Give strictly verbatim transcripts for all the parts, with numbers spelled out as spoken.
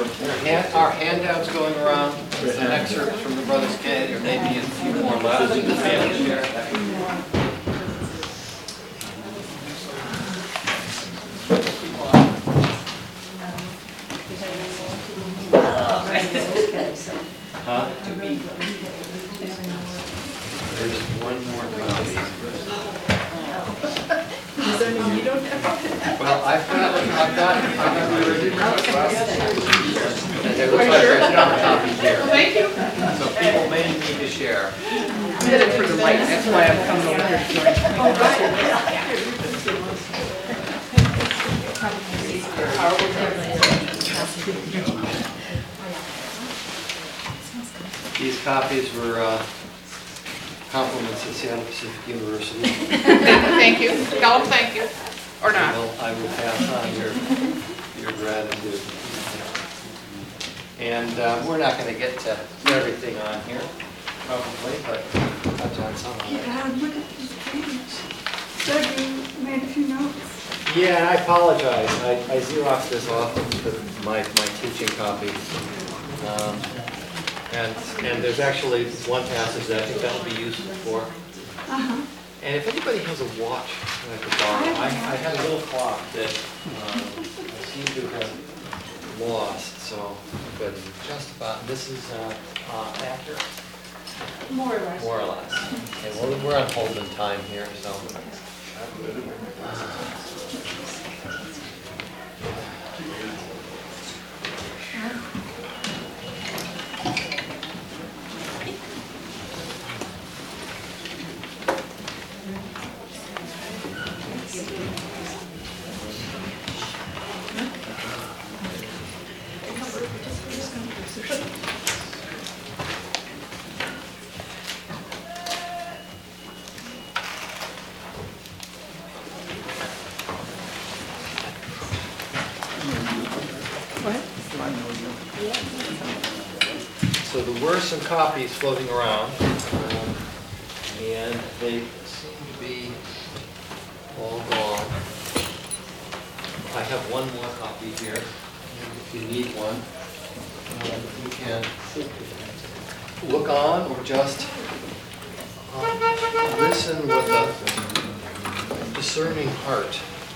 hand, our handouts going around, there's an excerpt from the Brothers K, there may be a few more left in the family share. Huh? There's one more copy. Well, I've got, I've got, I've got my original. And there looks like there's another copy here. Thank you. So people may need to share. I did it for the light, that's why I'm coming over here to join. These copies were uh, compliments of Seattle Pacific University. Thank you. Tell them thank you. Or I not. will, I will pass on your, your gratitude. And uh, we're not going to get to everything on here, probably, but touch on some of it. Yeah, look at this page. Doug, you made a few notes. Yeah, I apologize. I, I Xeroxed this off of the, my, my teaching copy. Um, and, and there's actually one passage that I think that'll be useful for. Uh-huh. And if anybody has a watch that I could borrow, I, I had a little clock that um, I seem to have lost, so but just about, this is uh, uh, accurate, More or less. more or less. Okay, well, we're on Holden time here, so. So there were some copies floating around, um, and they seem to be all gone. I have one more copy here, if you need one. Um, you can look on or just uh, listen with a discerning heart.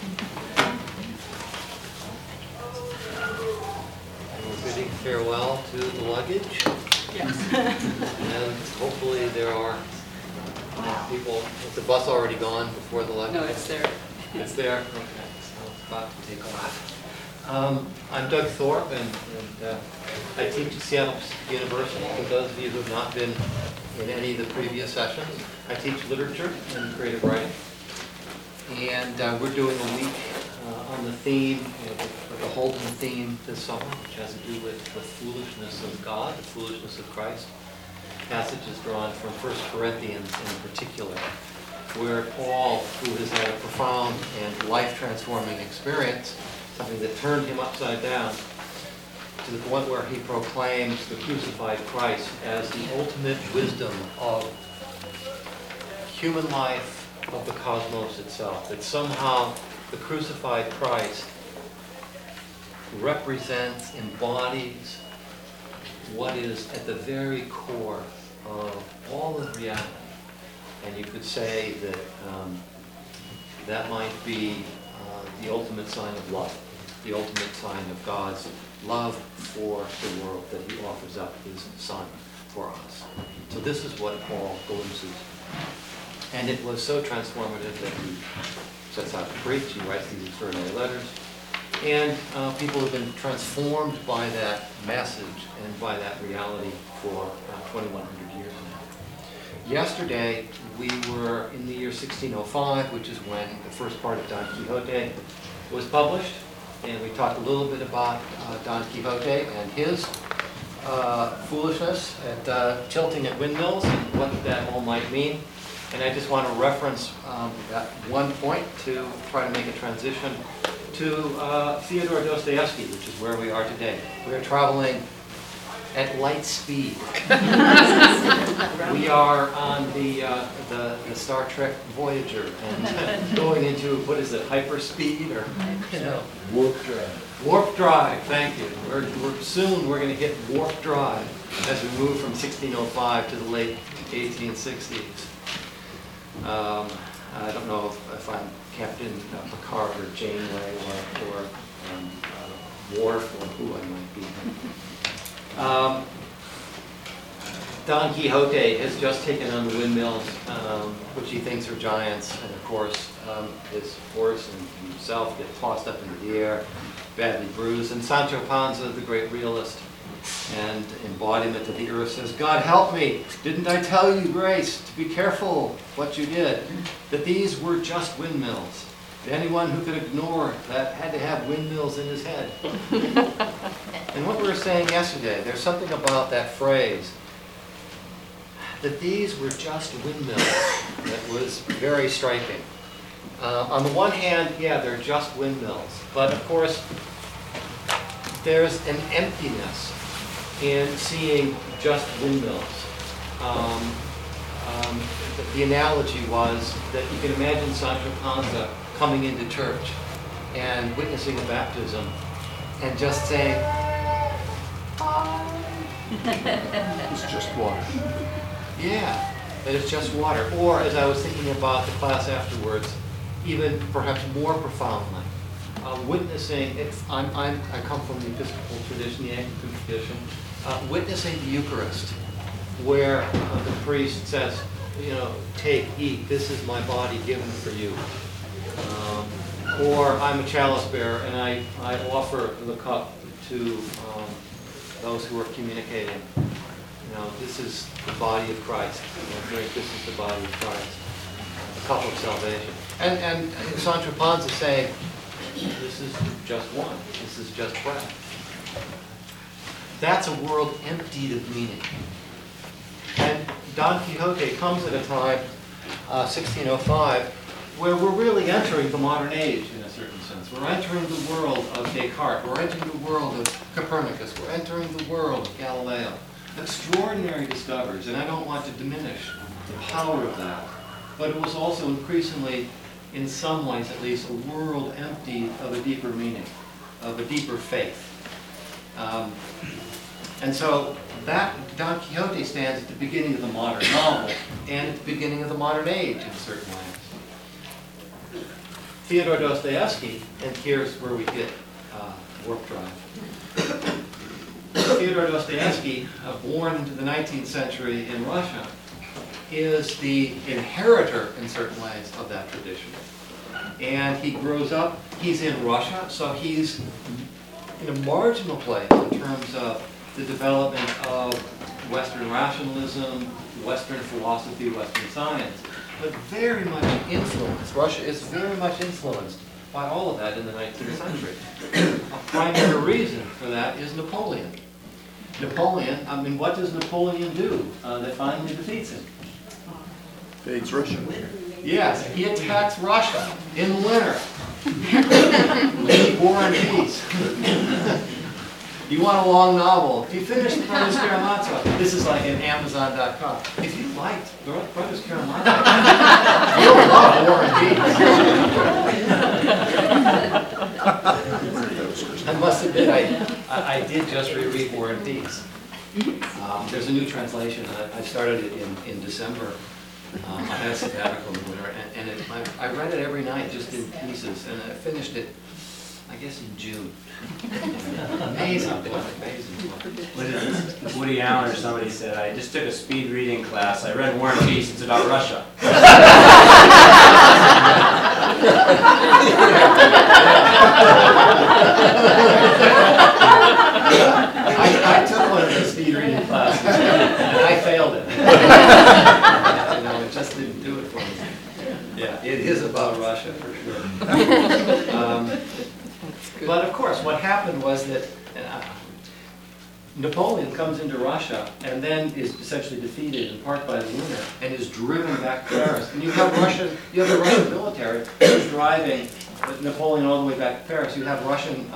We're bidding farewell to the luggage. Yes. And hopefully there are uh, people, is the bus already gone before the luggage? No, it's there. It's there? Okay, so it's about to take off. Um, I'm Doug Thorpe, and, and uh, I teach at Seattle Pacific University. For those of you who have not been in any of the previous sessions, I teach literature and creative writing. And uh, we're doing a week uh, on the theme, you know, the, the Holden theme this summer, which has to do with the foolishness of God, the foolishness of Christ. Passage is drawn from First Corinthians in particular, where Paul, who has had a profound and life-transforming experience, something that turned him upside down, to the point where he proclaims the crucified Christ as the ultimate wisdom of human life, of the cosmos itself. That somehow the crucified Christ represents, embodies what is at the very core of all of reality. And you could say that um, that might be uh, the ultimate sign of love, the ultimate sign of God's love for the world, that he offers up his son for us. So this is what Paul glimpses. And it was so transformative that he sets out to preach. He writes these extraordinary letters. And uh, people have been transformed by that message and by that reality for uh, twenty-one hundred years now. Yesterday, we were in the year sixteen oh five, which is when the first part of Don Quixote was published. And we talked a little bit about uh, Don Quixote and his uh, foolishness at uh, tilting at windmills and what that all might mean. And I just want to reference um, that one point to try to make a transition to uh, Fyodor Dostoevsky, which is where we are today. We are traveling at light speed. We are on the, uh, the, the Star Trek Voyager and going into, what is it, hyperspeed or, you know? Warp drive. Warp drive, thank you. We're, we're, soon we're going to hit warp drive as we move from sixteen oh five to the late eighteen sixties. Um, I don't know if, if I'm Captain uh, Picard or Janeway or, or um, uh, Worf or who I might be. Um, Don Quixote has just taken on the windmills, um, which he thinks are giants, and of course um, his horse and himself get tossed up into the air, badly bruised. And Sancho Panza, the great realist and embodiment of the earth, says, "God help me, didn't I tell you, Grace, to be careful what you did, that these were just windmills. Anyone who could ignore that had to have windmills in his head." And what we were saying yesterday, there's something about that phrase, that these were just windmills, that was very striking. Uh, on the one hand, yeah, they're just windmills, but of course, there's an emptiness in seeing just windmills. Um, um, the, the analogy was that you can imagine Sancho Panza coming into church and witnessing a baptism and just saying, It's just water. yeah, that it's just water. Or, as I was thinking about the class afterwards, even perhaps more profoundly, uh, witnessing, if I'm, I'm, I come from the Episcopal tradition, the Anglican tradition, uh, witnessing the Eucharist, where uh, the priest says, you know, take, eat, this is my body given for you. Um, or I'm a chalice bearer and I, I offer the cup to um, those who are communicating. You know, this is the body of Christ. You know, drink, this is the body of Christ. The cup of salvation. And, and Sancho Panza is saying, this is just one. This is just breath. That's a world emptied of meaning. And Don Quixote comes at a time, uh, sixteen oh five, where we're really entering the modern age in a certain sense. We're entering the world of Descartes. We're entering the world of Copernicus. We're entering the world of Galileo. Extraordinary discoveries, and I don't want to diminish the power of that. But it was also increasingly, in some ways at least, a world emptied of a deeper meaning, of a deeper faith. Um, and so that Don Quixote stands at the beginning of the modern novel and at the beginning of the modern age in certain ways. Fyodor Dostoevsky, and here's where we get uh, warp drive. Fyodor Dostoevsky, uh, born into the nineteenth century in Russia, is the inheritor in certain ways of that tradition. And he grows up, he's in Russia, so he's in a marginal place in terms of the development of Western rationalism, Western philosophy, Western science, but very much influenced. Russia is very much influenced by all of that in the nineteenth century. A primary reason for that is Napoleon. Napoleon, I mean, what does Napoleon do uh, that finally defeats him? It's Russia. Yes, he attacks Russia in the winter. War and peace. You want a long novel? If you finish Brothers Karamazov, this is like in Amazon dot com. If you liked Brothers Karamazov, you'll love War and Peace. I must admit, I, I, I did just reread War and Peace. Um, there's a new translation. I, I started it in, in December. Um, I had a sabbatical in the winter, and, and it, I, I read it every night, just in pieces, and I finished it, I guess, in June. Amazing book, amazing book. Woody Allen or somebody said, I just took a speed reading class. I read War and Peace. It's about Russia. I, I took one of the speed reading classes, and I failed it. You know, it just didn't do it for me. Yeah, it is about Russia, for sure. Um, but of course, what happened was that uh, Napoleon comes into Russia and then is essentially defeated in part by the winter and is driven back to Paris. And you have Russian, you have the Russian military who's driving Napoleon all the way back to Paris. You have Russian um,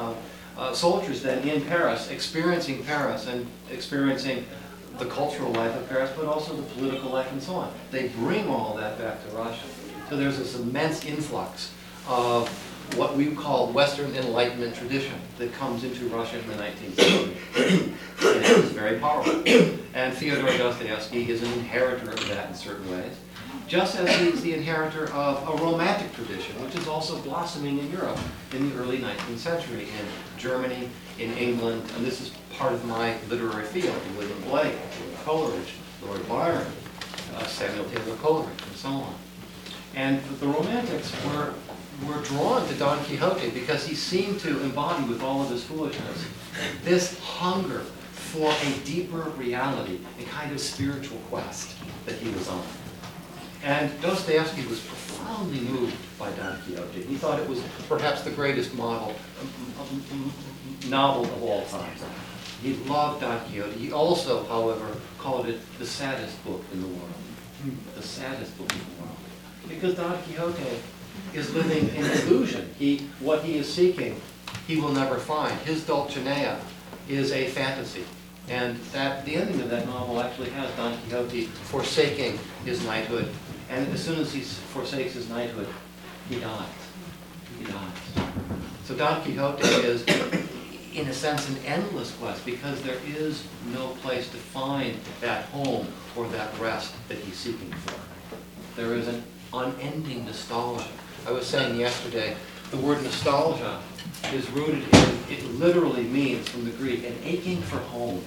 uh, soldiers then in Paris, experiencing Paris and experiencing the cultural life of Paris, but also the political life and so on. They bring all that back to Russia. So there's this immense influx of what we call Western Enlightenment tradition that comes into Russia in the nineteenth century. And it was very powerful. And Fyodor Dostoevsky is an inheritor of that in certain ways, just as he's the inheritor of a romantic tradition, which is also blossoming in Europe in the early nineteenth century, in Germany, in England, and this is part of my literary field, William Blake, Coleridge, Lord Byron, uh, Samuel Taylor Coleridge, and so on. And the Romantics were, were drawn to Don Quixote because he seemed to embody with all of his foolishness this hunger for a deeper reality, a kind of spiritual quest that he was on. And Dostoevsky was profoundly moved by Don Quixote. He thought it was perhaps the greatest model, um, um, novel of all time. He loved Don Quixote. He also, however, called it the saddest book in the world. The saddest book in the world. Because Don Quixote is living in illusion. He, what he is seeking, he will never find. His Dulcinea is a fantasy. And that the ending of that novel actually has Don Quixote forsaking his knighthood. And as soon as he forsakes his knighthood, he dies. He dies. So Don Quixote is, in a sense, an endless quest because there is no place to find that home or that rest that he's seeking for. There is an unending nostalgia. I was saying yesterday, the word nostalgia is rooted in, it literally means, from the Greek, an aching for home.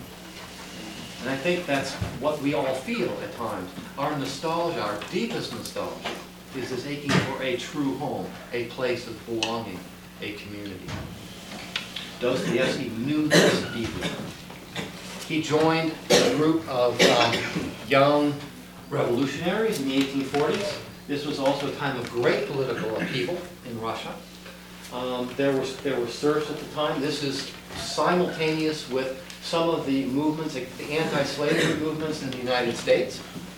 And I think that's what we all feel at times. Our nostalgia, our deepest nostalgia, is this aching for a true home, a place of belonging, a community. Dostoevsky knew this deeply. He joined a group of um, young revolutionaries in the eighteen forties. This was also a time of great political upheaval in Russia. Um, there were there were serfs at the time. This is simultaneous with some of the movements, the anti-slavery movements in the United States.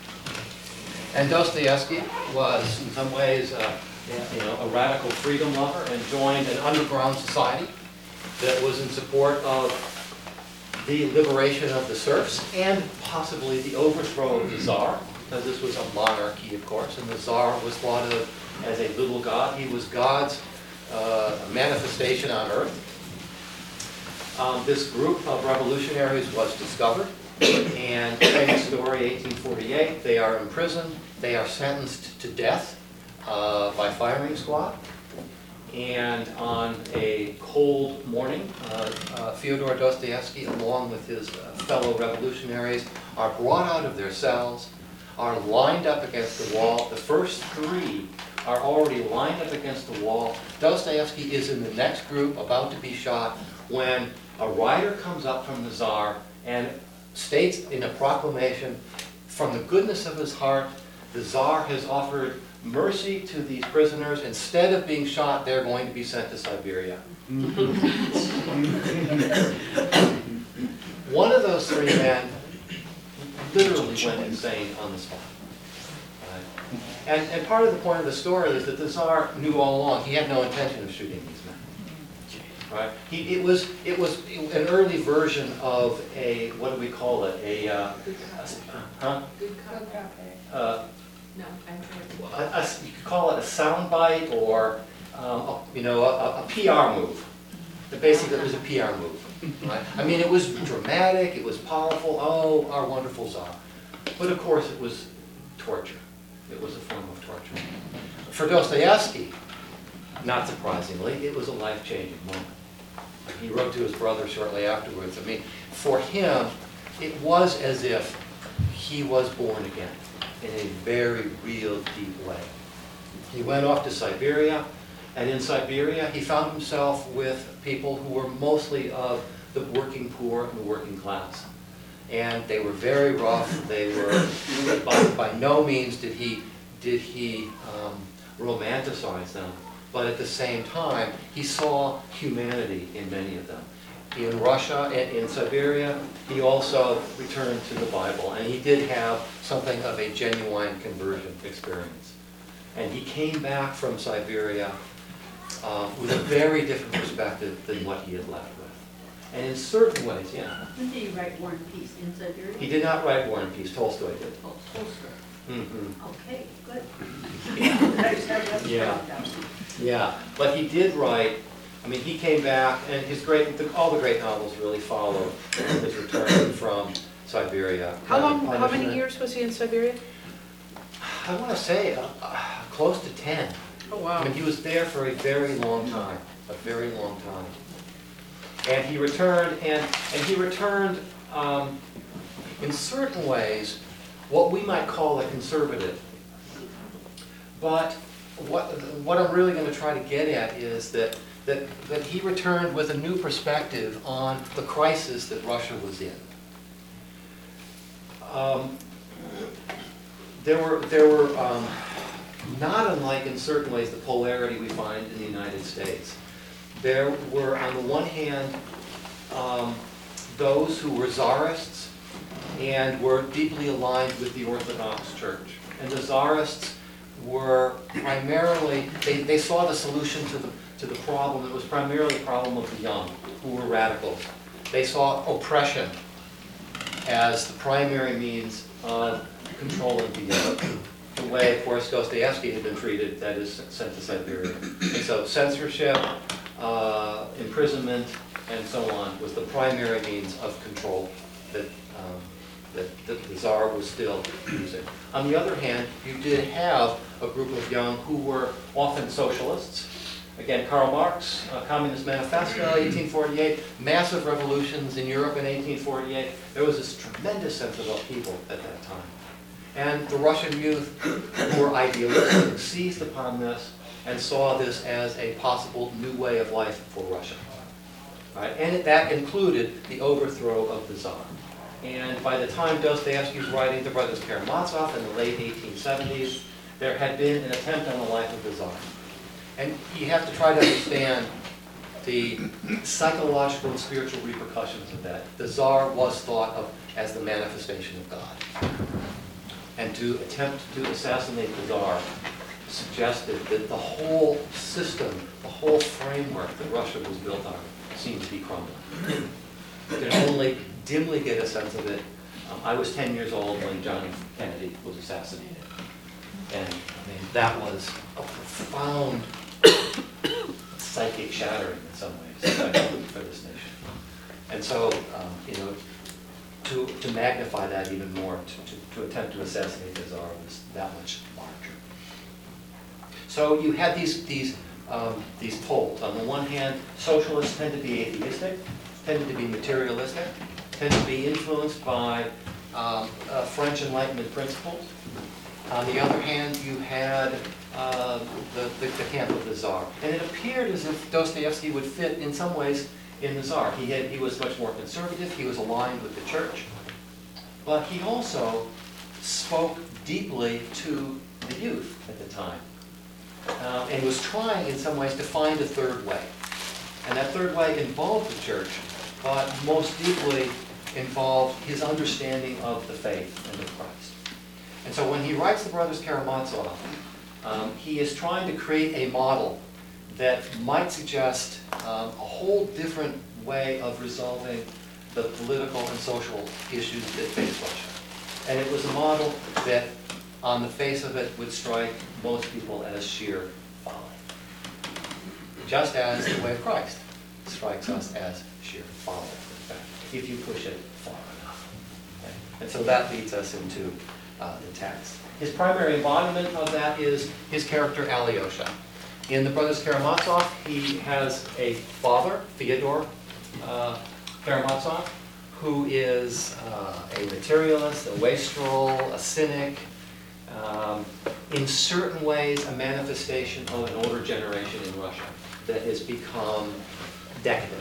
And Dostoevsky was, in some ways, uh, you know, a radical freedom lover and joined an underground society that was in support of the liberation of the serfs and possibly the overthrow of the Tsar, because this was a monarchy, of course, and the Tsar was thought of as a little god. He was God's uh, manifestation on earth. Um, this group of revolutionaries was discovered, and famous story, eighteen forty-eight, they are imprisoned, they are sentenced to death uh, by firing squad. And on a cold morning, uh, uh, Fyodor Dostoevsky, along with his uh, fellow revolutionaries, are brought out of their cells, are lined up against the wall. The first three are already lined up against the wall. Dostoevsky is in the next group, about to be shot, when a rider comes up from the Tsar and states in a proclamation, from the goodness of his heart, the Tsar has offered mercy to these prisoners. Instead of being shot, they're going to be sent to Siberia. One of those three men literally went insane on the spot. Right? And, and part of the point of the story is that the Tsar knew all along he had no intention of shooting these men. Right? He, it was it was an early version of a, what do we call it? A, uh, a huh? Uh, No, I'm a, a, you could call it a soundbite or um, a, you know a, a P R move. But basically, it was a P R move. Right? I mean, it was dramatic. It was powerful. Oh, our wonderful Tsar. But of course, it was torture. It was a form of torture. For Dostoevsky, not surprisingly, it was a life-changing moment. He wrote to his brother shortly afterwards. I mean, for him, it was as if he was born again in a very real, deep way. He went off to Siberia, and in Siberia, he found himself with people who were mostly of the working poor and the working class. And they were very rough. They were, by, by no means did he, did he um, romanticize them. But at the same time, he saw humanity in many of them. In Russia and in Siberia, he also returned to the Bible, and he did have something of a genuine conversion experience. And he came back from Siberia uh, with a very different perspective than what he had left with. And in certain ways, yeah. When did you write War and Peace in Siberia? He did not write War and Peace, Tolstoy did. Oh, Tolstoy. Mm-hmm. Okay, good. Yeah. Yeah, but he did write, I mean, he came back, and his great, the- all the great novels really follow his return from Siberia. How long, how many Punishment. years was he in Siberia? I want to say uh, uh, close to ten. Oh, I wow. mean, he was there for a very long time, a very long time. And he returned, and, and he returned um, in certain ways what we might call a conservative. But what, what I'm really going to try to get at is that, that, that he returned with a new perspective on the crisis that Russia was in. Um, there were, there were um, not unlike in certain ways the polarity we find in the United States. There were, on the one hand, um, those who were czarists and were deeply aligned with the Orthodox Church. And the czarists were primarily, they, they saw the solution to the, to the problem. It was primarily a problem of the young, who were radicals. They saw oppression as the primary means of controlling the young. The way, of course, Dostoevsky had been treated, that is, sent to Siberia. And so censorship, uh, imprisonment, and so on was the primary means of control that, um, that, that the Tsar was still using. On the other hand, you did have a group of young who were often socialists. Again, Karl Marx, uh, Communist Manifesto, eighteen forty-eight, massive revolutions in Europe in eighteen forty-eight. There was this tremendous sense of upheaval at that time. And the Russian youth who were idealistic seized upon this and saw this as a possible new way of life for Russia. Right? And it, that included the overthrow of the Tsar. And by the time Dostoevsky was writing The Brothers Karamazov in the late eighteen seventies, there had been an attempt on the life of the Tsar. And you have to try to understand the psychological and spiritual repercussions of that. The Tsar was thought of as the manifestation of God. And to attempt to assassinate the Tsar suggested that the whole system, the whole framework that Russia was built on seemed to be crumbling. You can only dimly get a sense of it. Um, I was ten years old when John F. Kennedy was assassinated. And I mean, that was a profound psychic shattering in some ways for this nation. And so, um, you know, to, to magnify that even more, to, to, to attempt to assassinate the Tsar was that much larger. So you had these, these, um, these poles. On the one hand, socialists tend to be atheistic, tended to be materialistic, tended to be influenced by um, uh, French Enlightenment principles. On the other hand, you had uh, the, the, the camp of the Tsar. And it appeared as if Dostoevsky would fit in some ways in the Tsar. He, had, he was much more conservative, he was aligned with the church, but he also spoke deeply to the youth at the time. Uh, and was trying in some ways to find a third way. And that third way involved the church, but most deeply involved his understanding of the faith and of Christ. And so when he writes The Brothers Karamazov, um, he is trying to create a model that might suggest um, a whole different way of resolving the political and social issues that face Russia. And it was a model that, on the face of it, would strike most people as sheer folly. Just as the way of Christ strikes us as sheer folly, in fact, if you push it far enough. Okay? And so that leads us into uh, the text. His primary embodiment of that is his character Alyosha. In The Brothers Karamazov, he has a father, Fyodor uh, Karamazov, who is uh, a materialist, a wastrel, a cynic, um, in certain ways a manifestation of an older generation in Russia that has become decadent.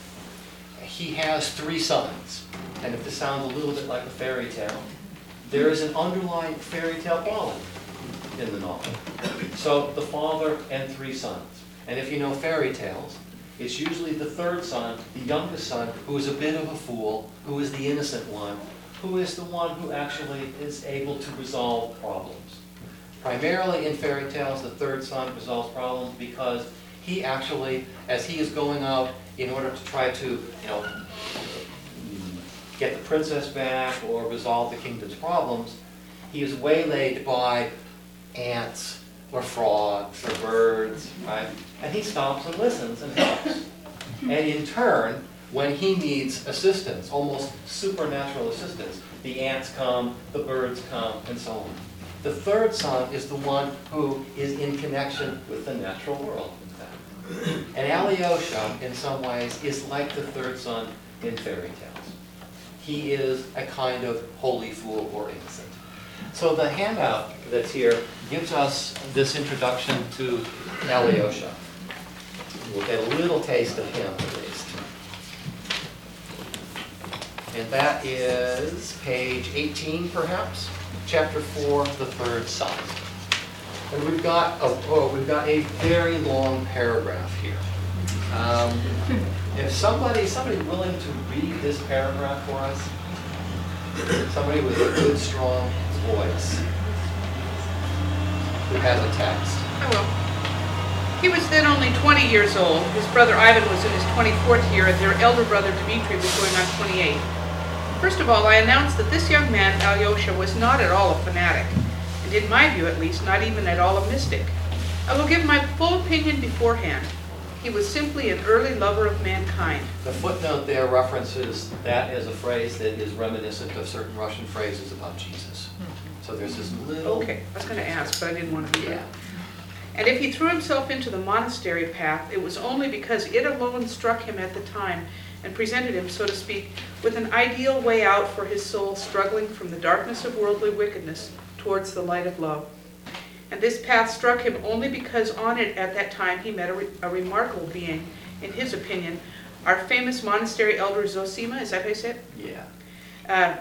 He has three sons, and if this sounds a little bit like a fairy tale, there is an underlying fairy tale quality in the novel. So the father and three sons. And if you know fairy tales, it's usually the third son, the youngest son, who is a bit of a fool, who is the innocent one, who is the one who actually is able to resolve problems. Primarily in fairy tales, the third son resolves problems because he actually, as he is going out in order to try to, you know, get the princess back or resolve the kingdom's problems, he is waylaid by ants or frogs or birds, right? And he stops and listens and helps. And in turn, when he needs assistance, almost supernatural assistance, the ants come, the birds come, and so on. The third son is the one who is in connection with the natural world, in fact. And Alyosha, in some ways, is like the third son in fairy tales. He is a kind of holy fool or innocent. So the handout that's here gives us this introduction to Alyosha. We'll get a little taste of him, at least. And that is page eighteen, perhaps, chapter four, the third son. And we've got a, oh, we've got a very long paragraph here. Um, if somebody, somebody willing to read this paragraph for us, somebody with a good, strong voice, who has a text. I will. He was then only twenty years old. His brother Ivan was in his twenty-fourth year, and their elder brother Dmitri was going on twenty-eight. First of all, I announced that this young man, Alyosha, was not at all a fanatic, and in my view at least, not even at all a mystic. I will give my full opinion beforehand. He was simply an early lover of mankind. The footnote there references that as a phrase that is reminiscent of certain Russian phrases about Jesus. So there's this little... Okay, I was going to ask, but I didn't want to do Yeah. that. And if he threw himself into the monastery path, it was only because it alone struck him at the time and presented him, so to speak, with an ideal way out for his soul struggling from the darkness of worldly wickedness towards the light of love. And this path struck him only because on it at that time he met a, re a remarkable being, in his opinion, our famous monastery elder Zosima, is that how you say it? Yeah. Uh,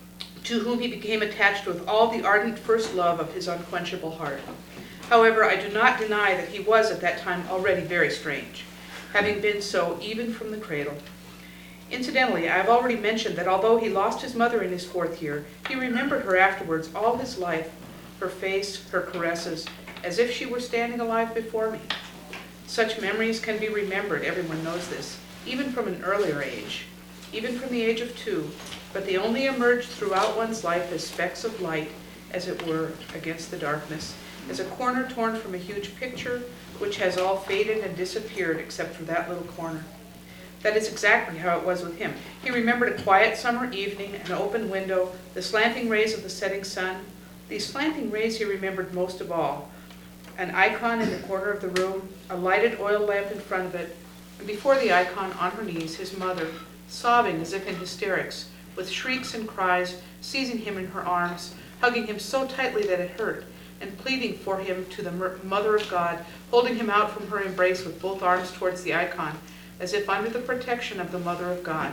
to whom he became attached with all the ardent first love of his unquenchable heart. However, I do not deny that he was at that time already very strange, having been so even from the cradle. Incidentally, I have already mentioned that although he lost his mother in his fourth year, he remembered her afterwards all his life, her face, her caresses, as if she were standing alive before me. Such memories can be remembered, everyone knows this, even from an earlier age, even from the age of two, but they only emerge throughout one's life as specks of light, as it were, against the darkness, as a corner torn from a huge picture, which has all faded and disappeared except for that little corner. That is exactly how it was with him. He remembered a quiet summer evening, an open window, the slanting rays of the setting sun. These slanting rays he remembered most of all. An icon in the corner of the room, a lighted oil lamp in front of it, and before the icon, on her knees, his mother, sobbing as if in hysterics, with shrieks and cries, seizing him in her arms, hugging him so tightly that it hurt, and pleading for him to the Mother of God, holding him out from her embrace with both arms towards the icon, as if under the protection of the Mother of God.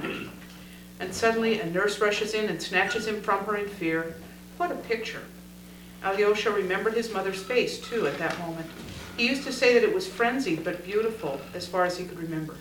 And suddenly a nurse rushes in and snatches him from her in fear. What a picture. Alyosha remembered his mother's face, too, at that moment. He used to say that it was frenzied but beautiful, as far as he could remember.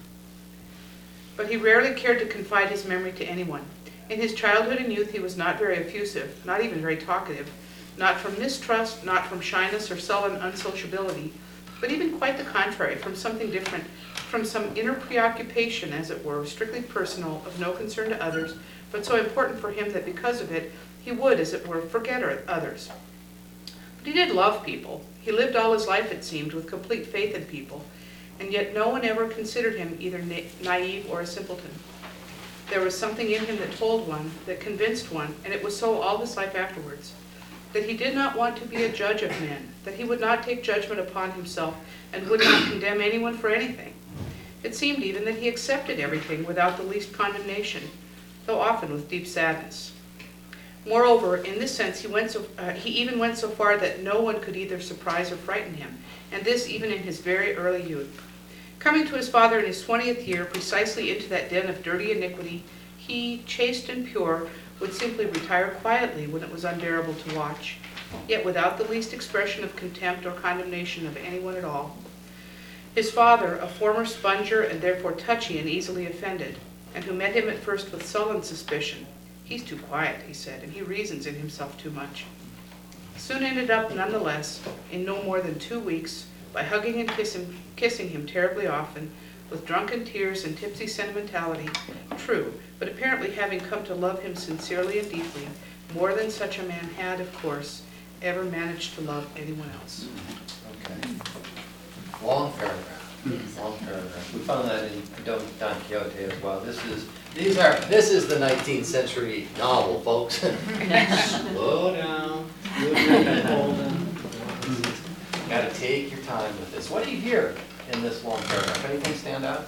But he rarely cared to confide his memory to anyone. In his childhood and youth he was not very effusive, not even very talkative, not from mistrust, not from shyness or sullen unsociability, but even quite the contrary, from something different, from some inner preoccupation, as it were, strictly personal, of no concern to others, but so important for him that because of it, he would, as it were, forget others. But he did love people. He lived all his life, it seemed, with complete faith in people, and yet no one ever considered him either na naive or a simpleton. There was something in him that told one, that convinced one, and it was so all his life afterwards, that he did not want to be a judge of men, that he would not take judgment upon himself and would not condemn anyone for anything. It seemed even that he accepted everything without the least condemnation, though often with deep sadness. Moreover, in this sense, he, went so, uh, he even went so far that no one could either surprise or frighten him, and this even in his very early youth. Coming to his father in his twentieth year, precisely into that den of dirty iniquity, he, chaste and pure, would simply retire quietly when it was unbearable to watch, yet without the least expression of contempt or condemnation of anyone at all. His father, a former sponger and therefore touchy and easily offended, and who met him at first with sullen suspicion, "He's too quiet," he said, "and he reasons in himself too much," soon ended up, nonetheless, in no more than two weeks, by hugging and kissing, kissing him terribly often, with drunken tears and tipsy sentimentality, true, but apparently having come to love him sincerely and deeply, more than such a man had, of course, ever managed to love anyone else. Okay. Long paragraph, long paragraph. We found that in Don Don Quixote as well. This is, these are, this is the nineteenth century novel, folks. Slow down, good reading, Holden. Gotta take your time with this. What do you hear in this long paragraph? Anything stand out?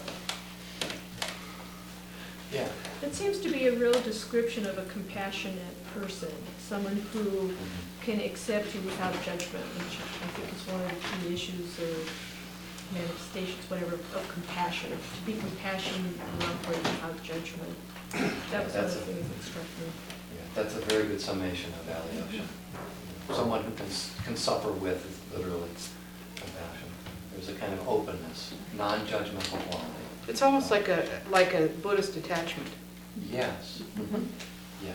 Yeah. It seems to be a real description of a compassionate person, someone who can accept you without judgment, which I think is one of the key issues or manifestations, whatever, of compassion, to be compassionate and operate without judgment. That was one of That's the a- things that struck me. Yeah, that's a very good summation of Alyosha. Someone who can, s- can suffer with is literally compassion. There's a kind of openness, non-judgmental quality. It's almost like a, like a Buddhist detachment. Yes. Yes.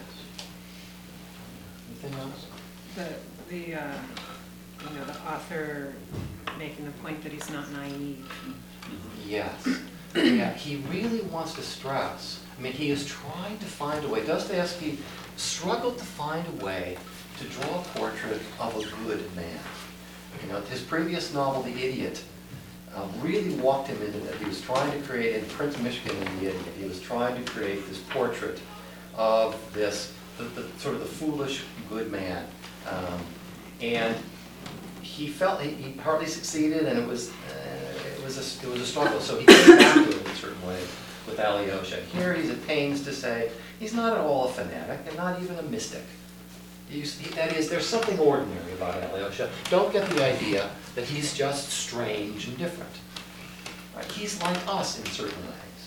Anything else? The, the, uh, you know, the author making the point that he's not naive. Yes. Yeah, he really wants to stress, I mean, he is trying to find a way, Dostoevsky struggled to find a way to draw a portrait of a good man. You know, his previous novel, The Idiot, uh, really walked him into that. He was trying to create, in Prince Michigan in The Idiot, he was trying to create this portrait of this, the, the sort of the foolish good man. Um, and he felt, he, he partly succeeded, and it was, uh, it was a, it was a struggle. So he came back to it in a certain way with Alyosha. Here he's at pains to say he's not at all a fanatic and not even a mystic. He's, he, that is, there's something ordinary about Alyosha. Don't get the idea that he's just strange and different. Right? He's like us in certain ways.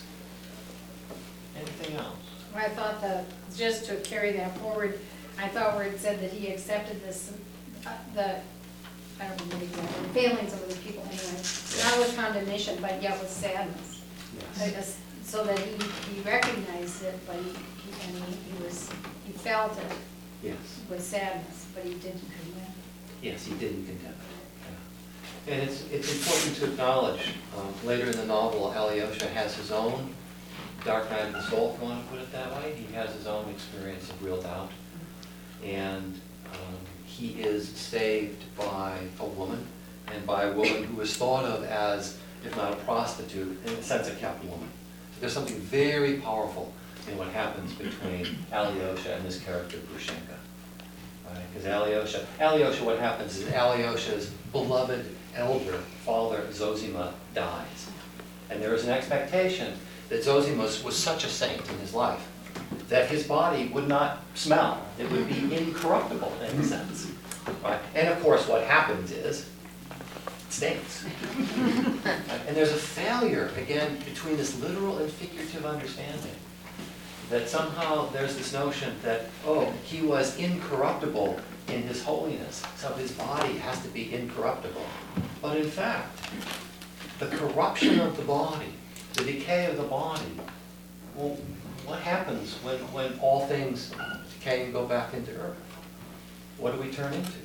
Anything else? I thought that, just to carry that forward, I thought where it said that he accepted this, uh, the, I don't know what exactly, the failings of other people anyway, not with condemnation, but yet with sadness. I guess, so that he, he recognized it, but he, he, and he, he was, he felt it Yes. with sadness, but he didn't condemn. Yes, he didn't condemn it. Yeah. And it's, it's important to acknowledge, um, later in the novel, Alyosha has his own dark night of the soul, if you want to put it that way. He has his own experience of real doubt. And um, he is saved by a woman, and by a woman who is thought of as, if not a prostitute, in a sense, a kept woman. There's something very powerful in what happens between Alyosha and this character, Grushenka. Because Alyosha, Alyosha, what happens is Alyosha's beloved elder father, Zosima, dies. And there is an expectation that Zosima was such a saint in his life that his body would not smell. It would be incorruptible in a sense. Right? And of course, what happens is, it stinks. And there's a failure, again, between this literal and figurative understanding. That somehow there's this notion that, oh, he was incorruptible in his holiness, so his body has to be incorruptible. But in fact, the corruption of the body, the decay of the body, well, what happens when, when all things decay and go back into earth? What do we turn into?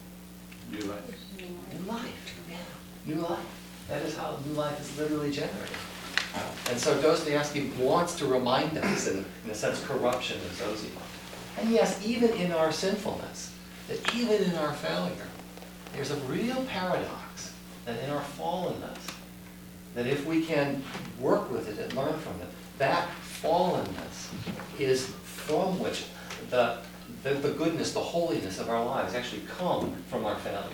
New life. New life. Yeah. New life. That is how new life is literally generated. And so Dostoevsky wants to remind us, in, in a sense, corruption of Zosima. And yes, even in our sinfulness, that even in our failure, there's a real paradox that in our fallenness, that if we can work with it and learn from it, that fallenness is from which the, the, the goodness, the holiness of our lives actually come from our failures.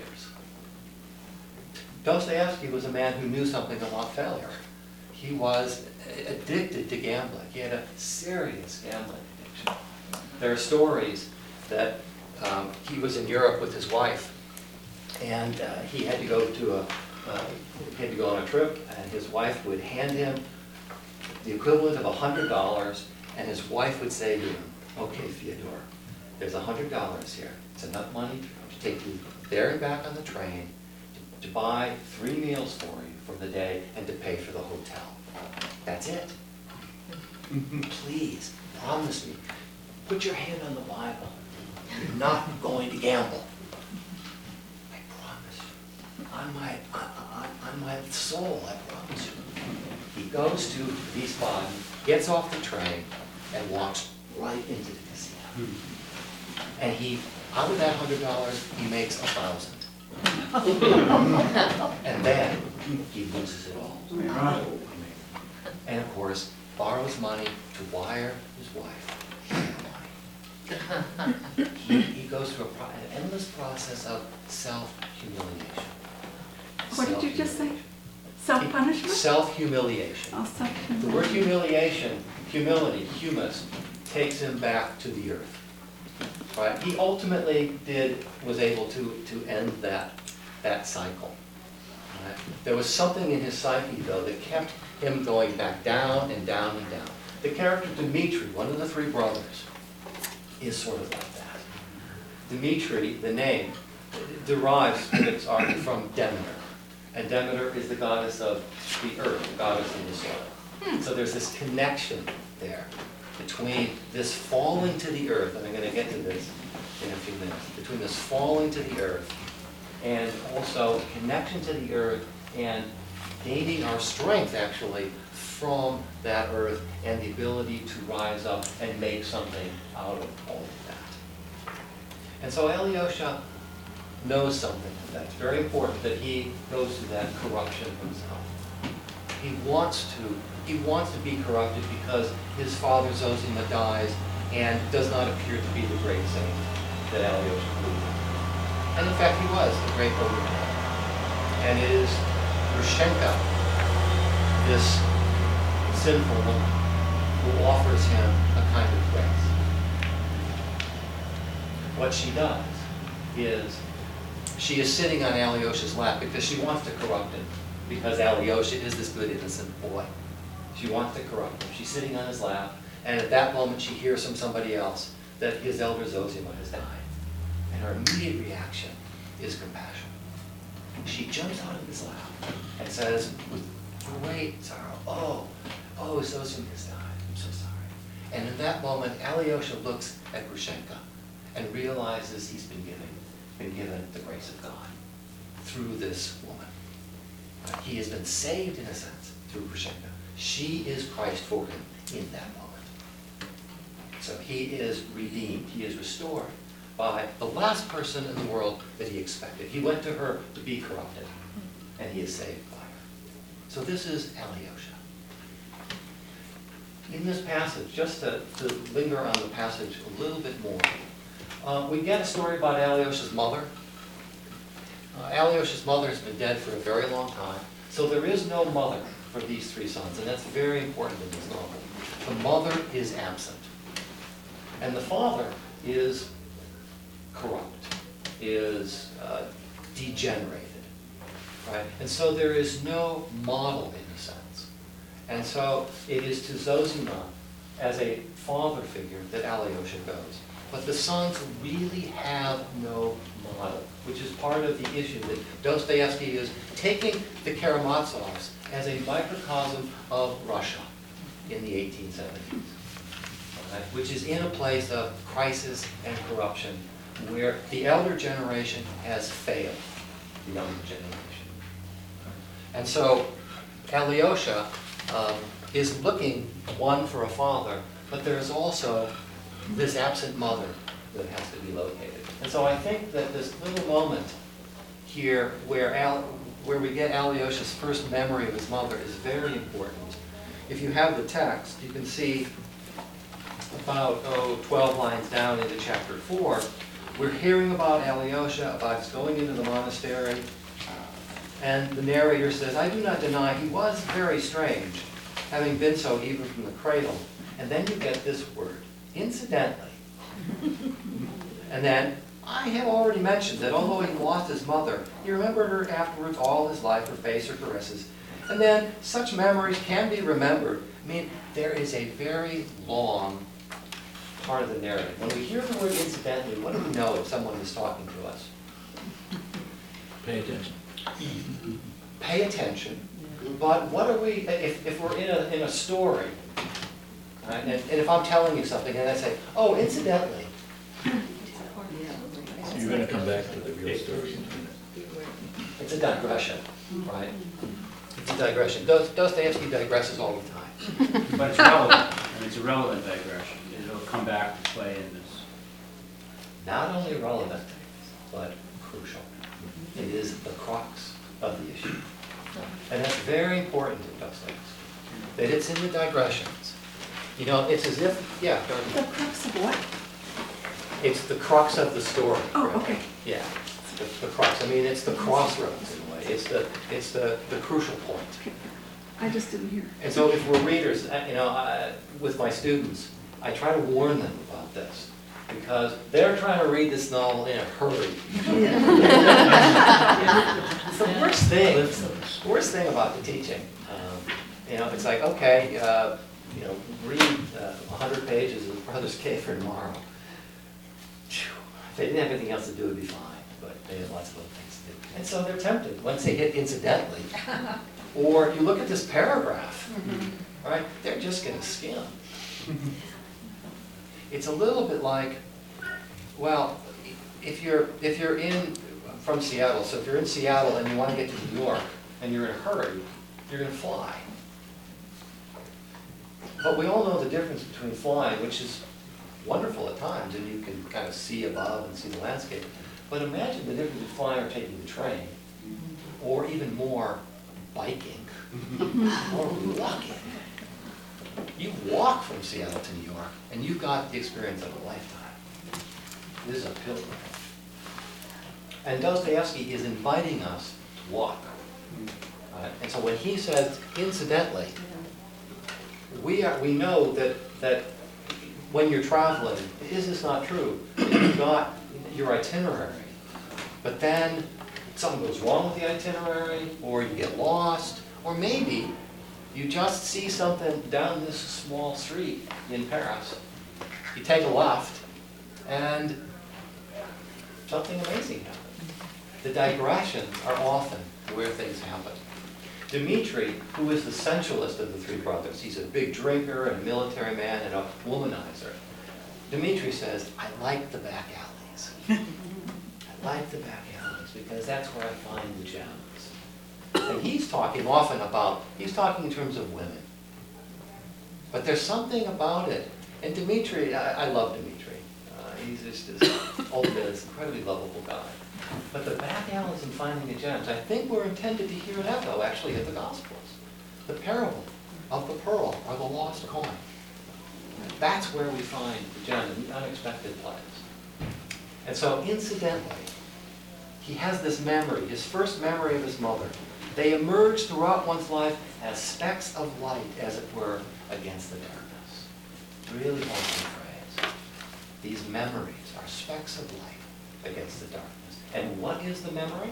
Dostoevsky was a man who knew something about failure. He was addicted to gambling. He had a serious gambling addiction. There are stories that um, he was in Europe with his wife, and uh, he had to go to a uh, he had to go on a trip, and his wife would hand him the equivalent of a hundred dollars, and his wife would say to him, "Okay, Fyodor, there's a hundred dollars here. It's enough money to take you there and back on the train, to, to buy three meals for you for the day, and to pay for the hotel. That's it. Please, promise me, put your hand on the Bible. You're not going to gamble. I promise you. On my, on, on, on my soul, I promise you." He goes to Wiesbaden, gets off the train, and walks right into the casino. And he, out of that hundred dollars, he makes a thousand. And then he loses it all. And of course, borrows money to wire his wife. He, he goes through a pro- an endless process of self-humiliation. What did you just say? Self-punishment? Self-humiliation. Oh, The self-punishment. word humiliation, humility, humus, takes him back to the earth. Right? He ultimately did, was able to, to end that, that cycle. Right? There was something in his psyche, though, that kept him going back down and down and down. The character Dmitri, one of the three brothers, is sort of like that. Dmitri, the name, derives its origin from Demeter. And Demeter is the goddess of the earth, the goddess of the soil. So there's this connection there between this falling to the earth, and I'm going to get to this in a few minutes, between this falling to the earth and also a connection to the earth and gaining our strength, actually, from that earth and the ability to rise up and make something out of all of that. And so Alyosha knows something of that. It's very important that he goes through that corruption himself. He wants to, he wants to be corrupted because his father Zosima dies and does not appear to be the great saint that Alyosha believed. And in fact, he was a great overman. And it is Grushenka, this sinful woman, who offers him a kind of grace. What she does is she is sitting on Alyosha's lap because she wants to corrupt him, because Alyosha is this good, innocent boy. She wants to corrupt him. She's sitting on his lap, and at that moment she hears from somebody else that his elder Zosima has died. And her immediate reaction is compassion. She jumps out of his lap and says with great sorrow, oh, oh, Zosima has died. I'm so sorry. And in that moment, Alyosha looks at Grushenka and realizes he's been given, been given the grace of God through this woman. Uh, he has been saved, in a sense, through Grushenka. She is Christ for him in that moment. So he is redeemed. He is restored by the last person in the world that he expected. He went to her to be corrupted, and he is saved by her. So this is Alyosha. In this passage, just to, to linger on the passage a little bit more, uh, we get a story about Alyosha's mother. Uh, Alyosha's mother has been dead for a very long time, so there is no mother for these three sons, and that's very important in this novel. The mother is absent, and the father is corrupt, is uh, degenerated, right? And so there is no model in a sense. And so it is to Zosima as a father figure that Alyosha goes. But the sons really have no model, which is part of the issue that Dostoevsky is taking the Karamazovs as a microcosm of Russia in the eighteen seventies, right? Which is in a place of crisis and corruption where the elder generation has failed the younger generation. And so Alyosha um, is looking, one, for a father, but there's also this absent mother that has to be located. And so I think that this little moment here where, Al, where we get Alyosha's first memory of his mother is very important. If you have the text, you can see about, oh, twelve lines down into chapter four, we're hearing about Alyosha, about his going into the monastery, and the narrator says, I do not deny he was very strange, having been so even from the cradle. And then you get this word, incidentally. And then, I have already mentioned that although he lost his mother, he remembered her afterwards all his life, her face, her caresses. And then, such memories can be remembered. I mean, there is a very long part of the narrative. When we hear the word incidentally, what do we know if someone is talking to us? Pay attention. Pay attention. But what are we, if, if we're in a, in a story, right, and, and if I'm telling you something and I say, oh, incidentally. You're going to come back to the real story. It's a digression, right? It's a digression. Dos- Dostoevsky digresses all the time. But it's relevant, and it's a relevant digression. It'll come back to play in this. Not only relevant, but crucial. It is the crux of the issue. And that's very important in Dostoevsky, that it's in the digressions. You know, it's as if, yeah, Darby. The crux of what? It's the crux of the story. Oh, really. okay. Yeah, the, the crux. I mean, it's the crossroads in a way. It's the, it's the, the crucial point. Okay. I just didn't hear. And so if we're readers, uh, you know, I, with my students, I try to warn them about this because they're trying to read this novel in a hurry. It's the worst thing. The worst thing about the teaching. Um, you know, it's like, okay, uh, you know, read uh, one hundred pages of Brothers K for tomorrow. Phew. If they didn't have anything else to do, it'd be fine, but they had lots of other things to do. And so they're tempted, once they hit incidentally, or you look at this paragraph, right, they're just gonna skim. It's a little bit like, well, if you're, if you're in, from Seattle, so if you're in Seattle and you wanna get to New York, and you're in a hurry, you're gonna fly. But we all know the difference between flying, which is wonderful at times, and you can kind of see above and see the landscape. But imagine the difference between flying or taking the train, or even more, biking, or walking. You walk from Seattle to New York, and you've got the experience of a lifetime. This is a pilgrimage. And Dostoevsky is inviting us to walk. Right? And so when he says, incidentally, we are, we know that, that when you're traveling, is this not true? You've got your itinerary, but then something goes wrong with the itinerary, or you get lost, or maybe you just see something down this small street in Paris. You take a left, and something amazing happens. The digressions are often where things happen. Dmitri, who is the sensualist of the three brothers, he's a big drinker and a military man and a womanizer. Dmitri says, I like the back alleys. I like the back alleys because that's where I find the gems. And he's talking often about, he's talking in terms of women. But there's something about it. And Dmitri, I, I love Dmitri. Uh, he's just this old, this incredibly lovable guy. But the back alleys and finding the gems, I think we're intended to hear an echo, actually, of the Gospels. The parable of the pearl or the lost coin. That's where we find the gem in the unexpected place. And so, incidentally, he has this memory, his first memory of his mother. They emerge throughout one's life as specks of light, as it were, against the darkness. Really awesome phrase. These memories are specks of light against the darkness. And what is the memory?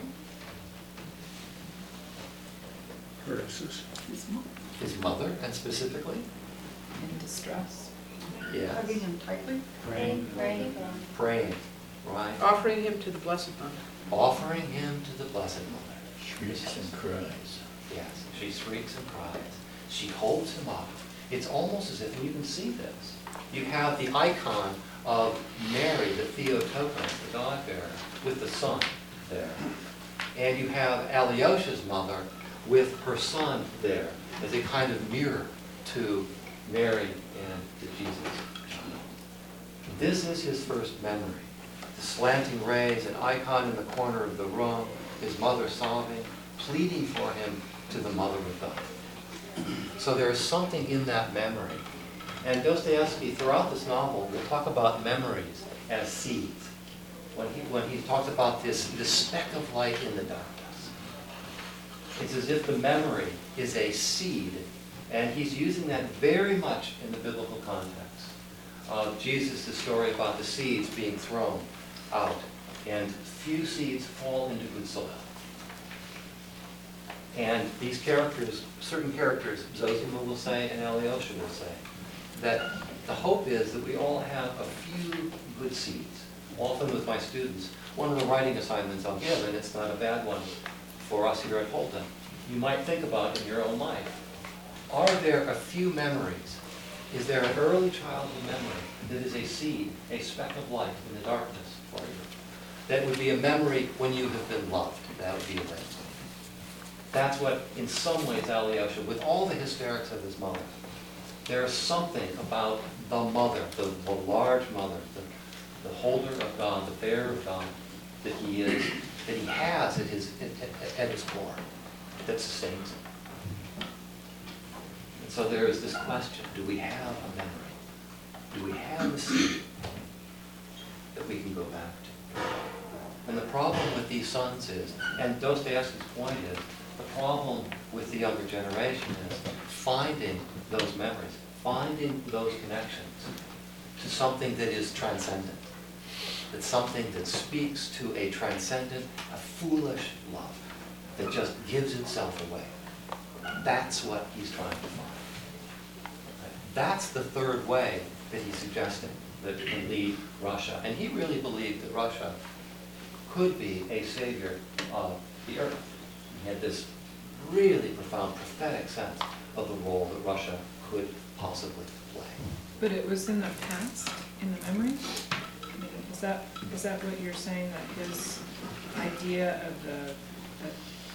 Versus. His mother. His mother, and specifically? In distress. Yeah. Hugging him tightly. Praying. Praying. Praying, right? Offering him to the Blessed Mother. Offering him to the Blessed Mother. Shrieks and cries. Yes, she shrieks and cries. She holds him up. It's almost as if, and you can see this, you have the icon of Mary, the Theotokos, the God-bearer, with the Son there. And you have Alyosha's mother with her son there as a kind of mirror to Mary and to Jesus. This is his first memory. The slanting rays, an icon in the corner of the room, his mother sobbing, pleading for him to the Mother of God. So there is something in that memory. And Dostoevsky, throughout this novel, will talk about memories as seeds. When he, when he talks about this, this speck of light in the darkness, it's as if the memory is a seed, and he's using that very much in the biblical context of Jesus' story about the seeds being thrown out, and few seeds fall into good soil. And these characters, certain characters, Zosima will say and Alyosha will say, that the hope is that we all have a few good seeds. Often with my students, one of the writing assignments I'll give, and it's not a bad one for us here at Holton, you might think about in your own life. Are there a few memories? Is there an early childhood memory that is a seed, a speck of light in the darkness for you? That would be a memory when you have been loved. That would be a memory. That's what, in some ways, Alyosha, with all the hysterics of his mother, there's something about the mother, the, the large mother, the, the holder of God, the bearer of God, that he is, that he has at his, at, at his core, that sustains him. And so there is this question, do we have a memory? Do we have a seed that we can go back to? And the problem with these sons is, and Dostoevsky's point is, the problem with the younger generation is finding those memories, finding those connections to something that is transcendent. That's something that speaks to a transcendent, a foolish love that just gives itself away. That's what he's trying to find. That's the third way that he's suggesting that can lead Russia. And he really believed that Russia could be a savior of the earth. He had this really profound prophetic sense of the role that Russia could possibly play. But it was in the past, in the memory? I mean, is that, is that what you're saying, that his idea of the, the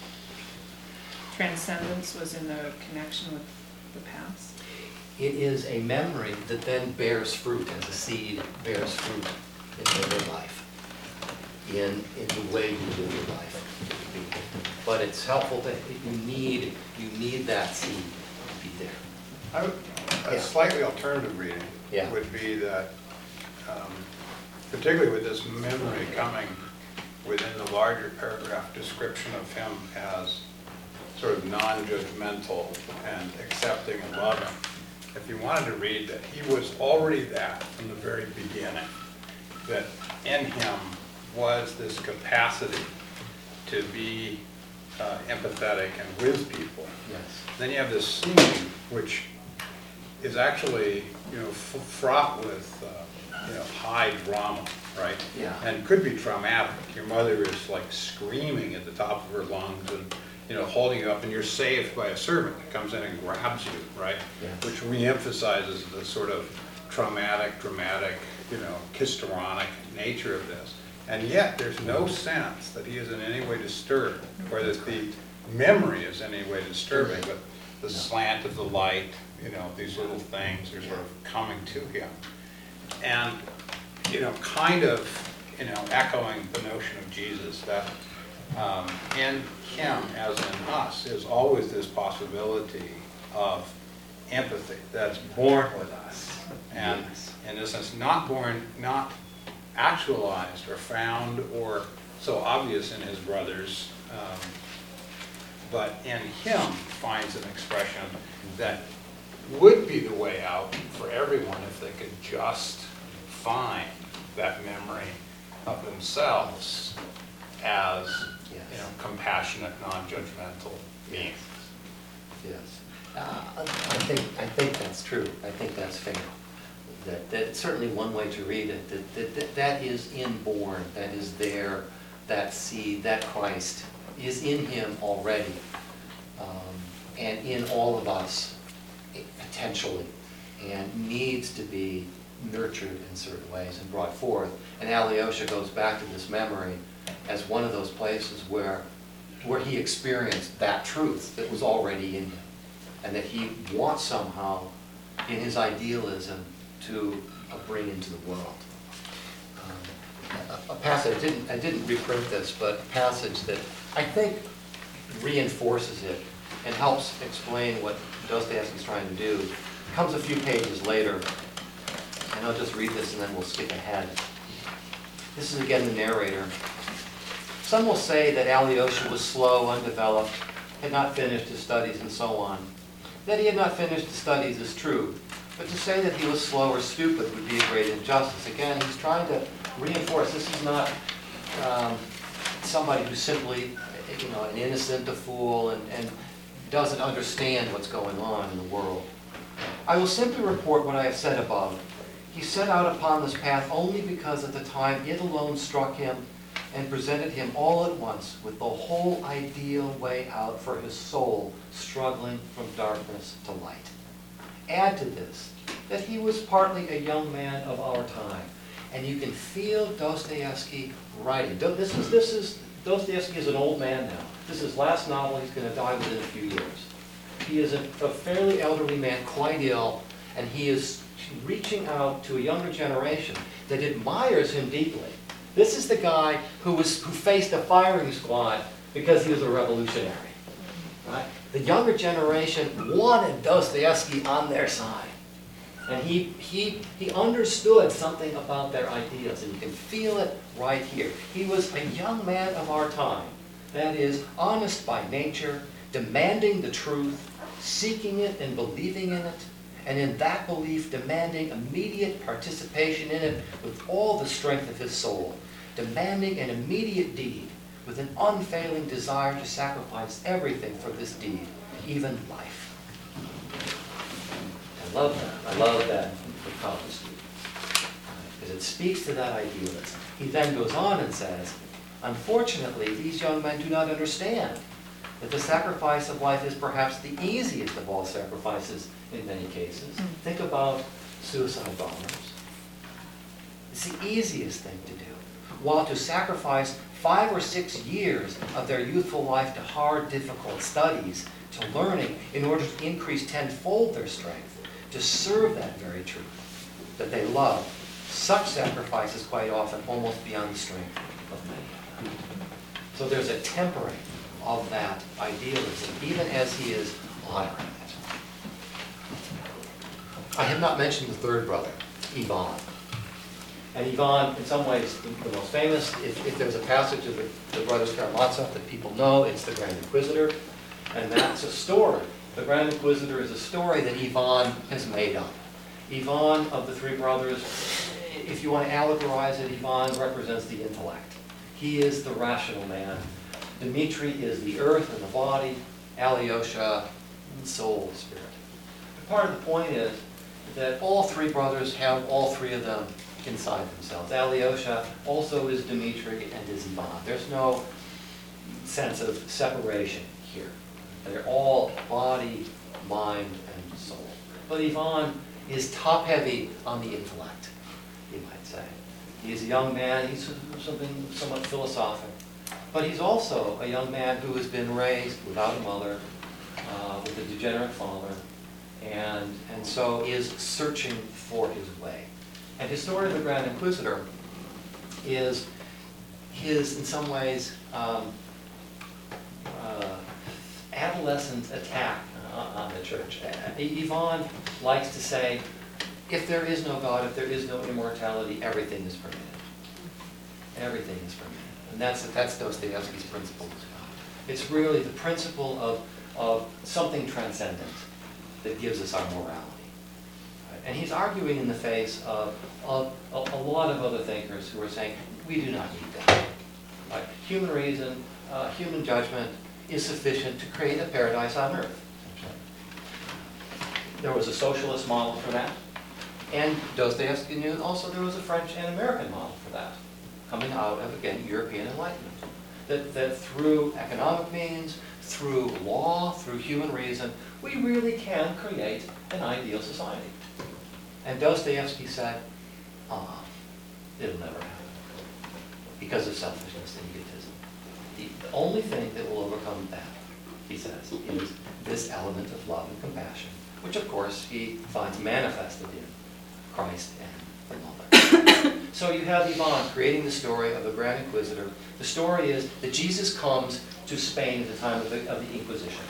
transcendence was in the connection with the past? It is a memory that then bears fruit, as a seed bears fruit in every life, in, in the way you live your life. But it's helpful that you need, you need that seed to be there. I would, Yeah. a slightly alternative reading Yeah. would be that, um, particularly with this memory coming within the larger paragraph description of him as sort of non-judgmental and accepting and loving, if you wanted to read that he was already that from the very beginning, that in him was this capacity to be uh, empathetic and with people. Yes. Then you have this scene which is actually, you know, f- fraught with, uh, you know, high drama, right? Yeah. And could be traumatic. Your mother is like screaming at the top of her lungs and, you know, holding you up, and you're saved by a servant that comes in and grabs you, right? Yeah. Which re-emphasizes the sort of traumatic, dramatic, you know, histrionic nature of this. And yet, there's no sense that he is in any way disturbed, or that the memory is in any way disturbing, but the slant of the light, you know, these little things are sort of coming to him. And, you know, kind of, you know, echoing the notion of Jesus, that um, in him, as in us, is always this possibility of empathy that's born with us. And Yes. in a sense, not born, not actualized or found or so obvious in his brothers, um, but in him finds an expression that would be the way out for everyone if they could just find that memory of themselves as, Yes. you know, compassionate, non-judgmental beings. Yes. Uh, I think, I think that's true. I think that's fair. That, that's certainly one way to read it, that, that, that that is inborn, that is there, that seed, that Christ is in him already, um, and in all of us, eh, potentially, and needs to be nurtured in certain ways and brought forth. And Alyosha goes back to this memory as one of those places where, where he experienced that truth that was already in him, and that he wants somehow, in his idealism, to uh, bring into the world. Um, a, a passage, I didn't, I didn't reprint this, but a passage that I think reinforces it and helps explain what Dostoevsky's trying to do, comes a few pages later, and I'll just read this and then we'll skip ahead. This is again the narrator. Some will say that Alyosha was slow, undeveloped, had not finished his studies, and so on. That he had not finished his studies is true, but to say that he was slow or stupid would be a great injustice. Again, he's trying to reinforce this is not um, somebody who's simply, you know, an innocent, a fool, and, and doesn't understand what's going on in the world. I will simply report what I have said above. He set out upon this path only because at the time it alone struck him and presented him all at once with the whole ideal way out for his soul struggling from darkness to light. Add to this that he was partly a young man of our time, and you can feel Dostoevsky writing. This is, this is Dostoevsky is an old man now. This is his last novel. He's going to die within a few years. He is a, a fairly elderly man, quite ill, and he is reaching out to a younger generation that admires him deeply. This is the guy who was who faced a firing squad because he was a revolutionary. Right? The younger generation wanted Dostoevsky on their side. And he, he, he understood something about their ideas, and you can feel it right here. He was a young man of our time, that is, honest by nature, demanding the truth, seeking it and believing in it, and in that belief demanding immediate participation in it with all the strength of his soul, demanding an immediate deed with an unfailing desire to sacrifice everything for this deed, even life. I love that. I love that for college students. Because it speaks to that idealism. He then goes on and says, unfortunately, these young men do not understand that the sacrifice of life is perhaps the easiest of all sacrifices in many cases. Mm. Think about suicide bombers. It's the easiest thing to do. While to sacrifice five or six years of their youthful life to hard, difficult studies, to learning, in order to increase tenfold their strength, to serve that very truth that they love, such sacrifices quite often almost beyond the strength of many of them. So there's a tempering of that idealism, even as he is honoring it. I have not mentioned the third brother, Ivan. And Ivan, in some ways, the, the most famous, if, if there's a passage of the, the Brothers Karamazov that people know, it's the Grand Inquisitor. And that's a story. The Grand Inquisitor is a story that Ivan has made up. Ivan, of the three brothers, if you want to allegorize it, Ivan represents the intellect. He is the rational man. Dmitri is the earth and the body. Alyosha, soul, spirit. But part of the point is that all three brothers have all three of them inside themselves. Alyosha also is Dmitri and is Ivan. There's no sense of separation here. They're all body, mind, and soul. But Ivan is top-heavy on the intellect, you might say. He's a young man. He's something somewhat philosophic. But he's also a young man who has been raised without a mother, uh, with a degenerate father, and, and so is searching for his way. And his story of the Grand Inquisitor is his, in some ways, um, uh, adolescent attack uh, on the church. Uh, Ivan likes to say, if there is no God, if there is no immortality, everything is permitted. Everything is permitted. And that's, that's Dostoevsky's principle as well. It's really the principle of, of something transcendent that gives us our morality. Right? And he's arguing in the face of, of a, a lot of other thinkers who are saying, we do not need that. Right? Human reason, uh, human judgment is sufficient to create a paradise on earth. There was a socialist model for that. And Dostoevsky knew also there was a French and American model for that, coming out of, again, European Enlightenment. That, that through economic means, through law, through human reason, we really can create an ideal society. And Dostoevsky said, ah, it'll never happen because of selfishness and egotism. The, the only thing that will overcome that, he says, is this element of love and compassion, which of course he finds manifested in Christ and the Mother. So you have Ivan creating the story of the Grand Inquisitor. The story is that Jesus comes to Spain at the time of the, of the Inquisition.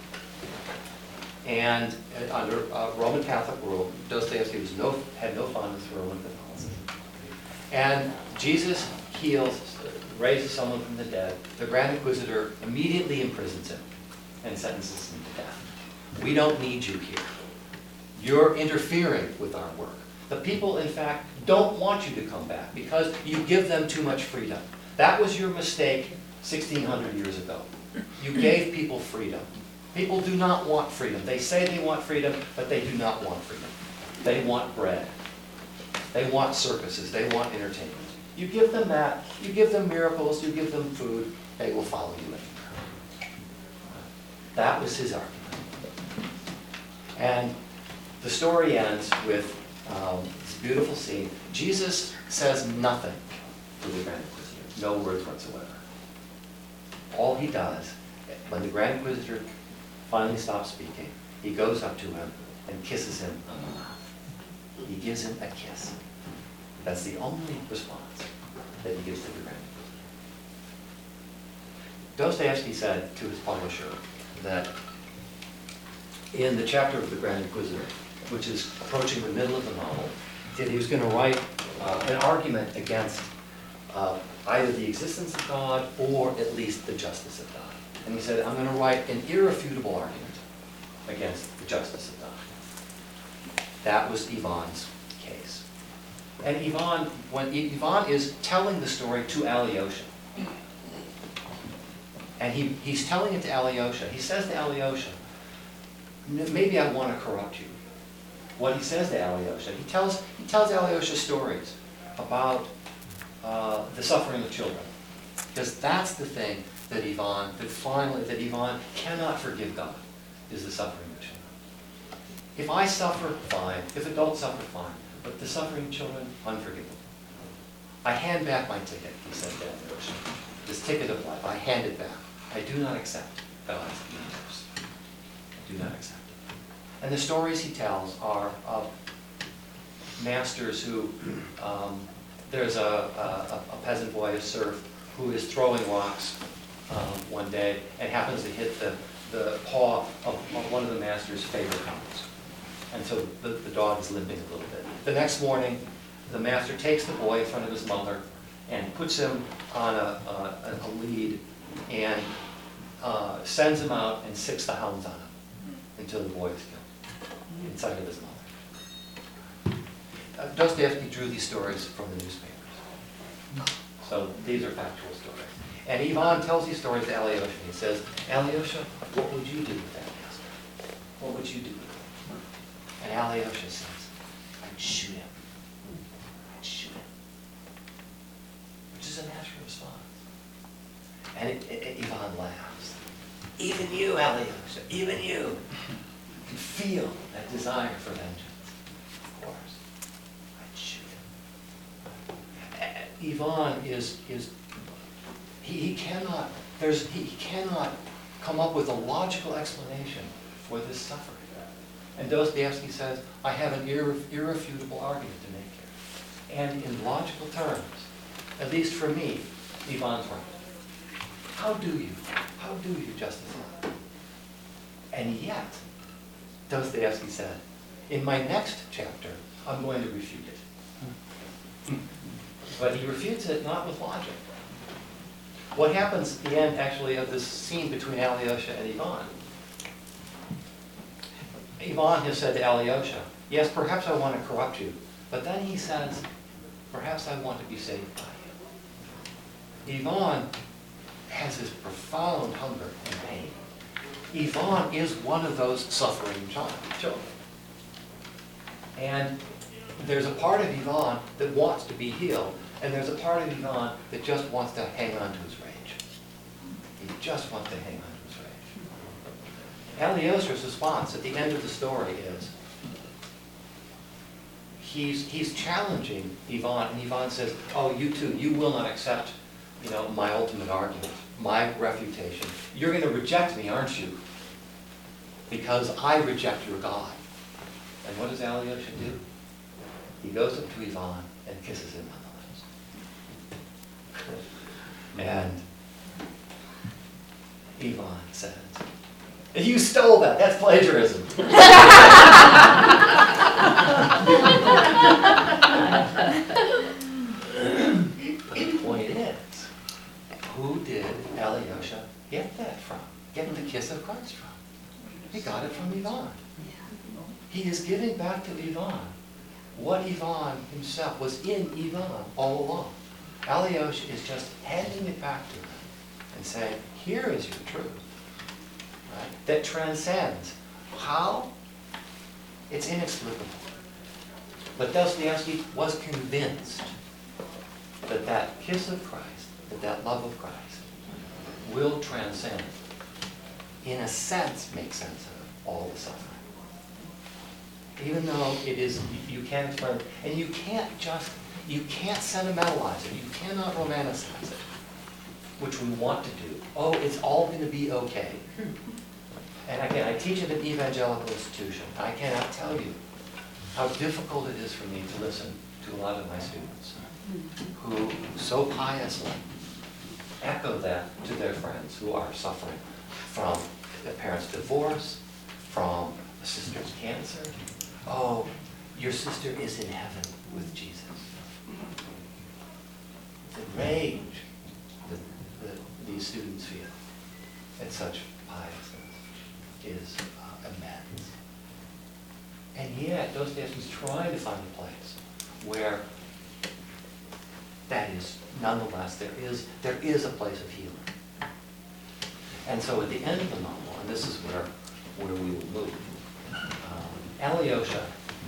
And uh, under uh, Roman Catholic rule, Dostoevsky was no, had no fondness for Roman Catholicism. And Jesus heals, raises someone from the dead. The Grand Inquisitor immediately imprisons him and sentences him to death. We don't need you here. You're interfering with our work. The people, in fact, don't want you to come back because you give them too much freedom. That was your mistake sixteen hundred years ago. You gave people freedom. People do not want freedom. They say they want freedom, but they do not want freedom. They want bread. They want circuses. They want entertainment. You give them that. You give them miracles. You give them food. They will follow you anywhere. That was his argument. And the story ends with um, this beautiful scene. Jesus says nothing to the Grand Inquisitor. No words whatsoever. all he does, when the Grand Inquisitor finally stops speaking, he goes up to him and kisses him on the mouth. He gives him a kiss. That's the only response that he gives to the Grand Inquisitor. Dostoevsky said to his publisher that in the chapter of the Grand Inquisitor, which is approaching the middle of the novel, that he was going to write uh, an argument against uh, either the existence of God or at least the justice of God. And he said, I'm going to write an irrefutable argument against the justice of God. That was Ivan's case. And Ivan, when Ivan is telling the story to Alyosha, and he, he's telling it to Alyosha, he says to Alyosha, maybe I want to corrupt you. What he says to Alyosha, he tells, he tells Alyosha stories about uh, the suffering of children. Because that's the thing that Ivan, that finally, that Ivan cannot forgive God, is the suffering of children. If I suffer, fine. If adults suffer, fine. But the suffering of children, unforgivable. I hand back my ticket, he said to Alyosha. This ticket of life, I hand it back. I do not accept God's universe. I do not accept it. And the stories he tells are of masters who, um, there's a, a, a peasant boy, a serf, who is throwing rocks um, one day and happens to hit the, the paw of, of one of the master's favorite hounds. And so the, the dog is limping a little bit. The next morning, the master takes the boy in front of his mother and puts him on a, a, a lead and uh, sends him out and sicks the hounds on him until the boy is killed inside of his mother. Uh, Dostoevsky drew these stories from the newspapers. So these are factual stories. And Ivan tells these stories to Alyosha. He says, Alyosha, what would you do with that master? What would you do with him? And Alyosha says, I'd shoot him. I'd shoot him. Which is a natural response. And it, it, Ivan laughs. Even you, Alyosha, even you can feel that desire for vengeance. Of course. I'd shoot him. Ivan is, is he, he cannot, there's, he cannot come up with a logical explanation for this suffering. And Dostoevsky says, I have an irre, irrefutable argument to make here. And in logical terms, at least for me, Ivan's right. How do you, how do you justify it? And yet, Dostoevsky said, in my next chapter, I'm going to refute it. But he refutes it not with logic. What happens at the end, actually, of this scene between Alyosha and Ivan? Ivan has said to Alyosha, yes, perhaps I want to corrupt you. But then he says, perhaps I want to be saved by you. Ivan has this profound hunger and pain. Ivan is one of those suffering children. And there's a part of Ivan that wants to be healed, and there's a part of Ivan that just wants to hang on to his rage. He just wants to hang on to his rage. Alyosha's response at the end of the story is, he's, he's challenging Ivan, and Ivan says, oh, you too, you will not accept, you know, my ultimate argument, my refutation. You're going to reject me, aren't you? Because I reject your God. And what does Alyosha do? He goes up to Ivan and kisses him on the lips. And Ivan says, you stole that, that's plagiarism. But the point is, who did Alyosha get that from? Get the kiss of Christ from? He got it from Ivan. He is giving back to Ivan what Ivan himself was in Ivan all along. Alyosha is just handing it back to him and saying, here is your truth, right? That transcends. How? It's inexplicable. But Dostoevsky was convinced that that kiss of Christ, that that love of Christ, will transcend, in a sense, make sense of all the suffering. Even though it is, you can't explain it, and you can't just, you can't sentimentalize it, you cannot romanticize it. which we want to do. Oh, it's all going to be okay. And again, I teach at an evangelical institution. I cannot tell you how difficult it is for me to listen to a lot of my students who so piously echo that to their friends who are suffering from their parents' divorce, from a sister's cancer. Oh, your sister is in heaven with Jesus. The rage that, that these students feel at such piousness is uh, immense. And yet, Dostoevsky's trying to find a place where that is, nonetheless, there is, there is a place of healing. And so at the end of the novel, and this is where, where we will move, um, Alyosha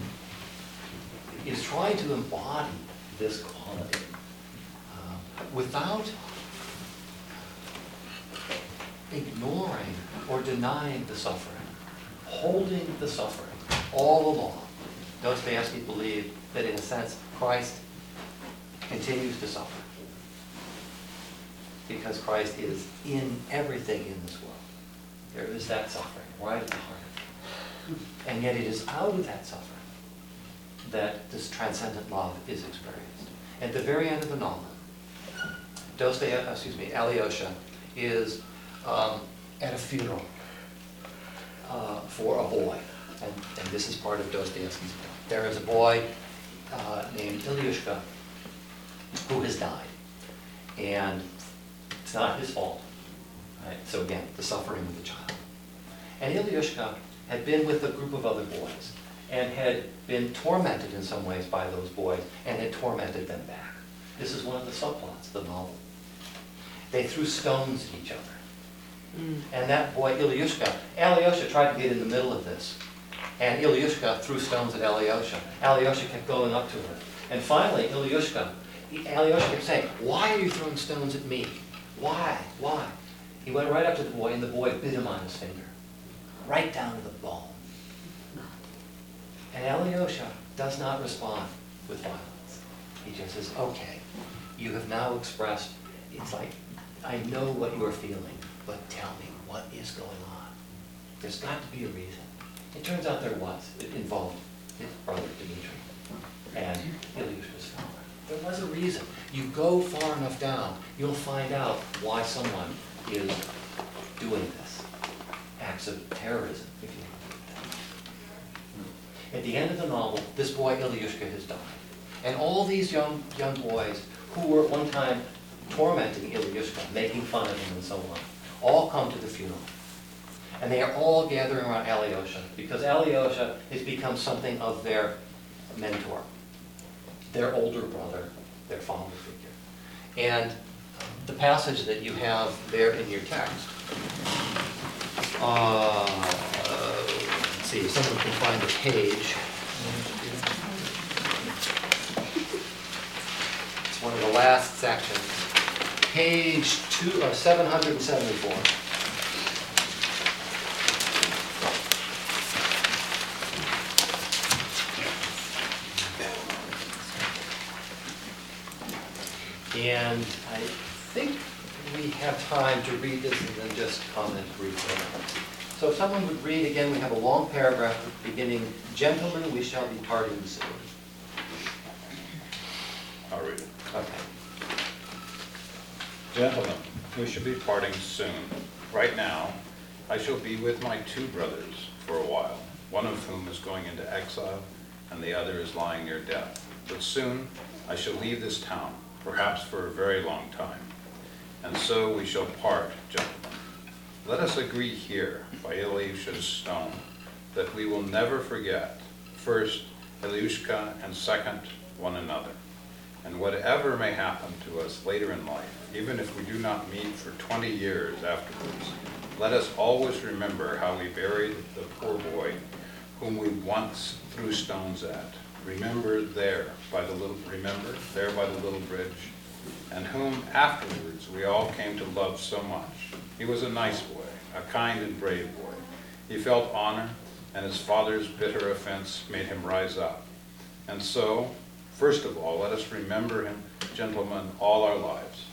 is trying to embody this quality uh, without ignoring or denying the suffering, holding the suffering all along. Dostoevsky believed that in a sense, Christ continues to suffer because Christ is in everything in this world. There is that suffering right at the heart of it. And yet it is out of that suffering that this transcendent love is experienced. At the very end of the novel, Dostoevsky, excuse me, Alyosha is um, at a funeral uh, for a boy. And, and this is part of Dostoevsky's book. There is a boy uh, named Ilyushka who has died. And it's not his fault. Right? So again, the suffering of the child. And Ilyushka had been with a group of other boys and had been tormented in some ways by those boys and had tormented them back. This is one of the subplots of the novel. They threw stones at each other. Mm. And that boy, Ilyushka, Alyosha tried to get in the middle of this. And Ilyushka threw stones at Alyosha. Alyosha kept going up to her. And finally, Ilyushka, Alyosha kept saying, "Why are you throwing stones at me? Why? Why?" He went right up to the boy, and the boy bit him on his finger, right down to the bone. And Alyosha does not respond with violence. He just says, "Okay, you have now expressed, it's like, I know what you are feeling, but tell me what is going on. There's got to be a reason." It turns out there was. It involved his brother Dmitri and Ilyushka's father. There was a reason. You go far enough down, you'll find out why someone is doing this. Acts of terrorism, if you will. At the end of the novel, this boy Ilyushka has died. And all these young, young boys who were at one time tormenting Ilyushka, making fun of him and so on, all come to the funeral. And they are all gathering around Alyosha because Alyosha has become something of their mentor, their older brother, their father figure. And the passage that you have there in your text, uh, let's see if someone can find the page. It's one of the last sections. Page two, uh, seven hundred seventy-four. And I think we have time to read this and then just comment briefly. So if someone would read again, we have a long paragraph beginning, "Gentlemen, we shall be parting soon." I'll read it. Okay. Gentlemen, we shall be parting soon. Right now, I shall be with my two brothers for a while, one of whom is going into exile and the other is lying near death. But soon I shall leave this town, perhaps for a very long time. And so we shall part, gentlemen. Let us agree here, by Ilyusha's stone, that we will never forget, first, Ilyushka, and second, one another. And whatever may happen to us later in life, even if we do not meet for twenty years afterwards, let us always remember how we buried the poor boy whom we once threw stones at. Remember there by the little, remember there by the little bridge, and whom afterwards we all came to love so much. He was a nice boy, a kind and brave boy. He felt honor, and his father's bitter offense made him rise up. And so, first of all, let us remember him, gentlemen, all our lives.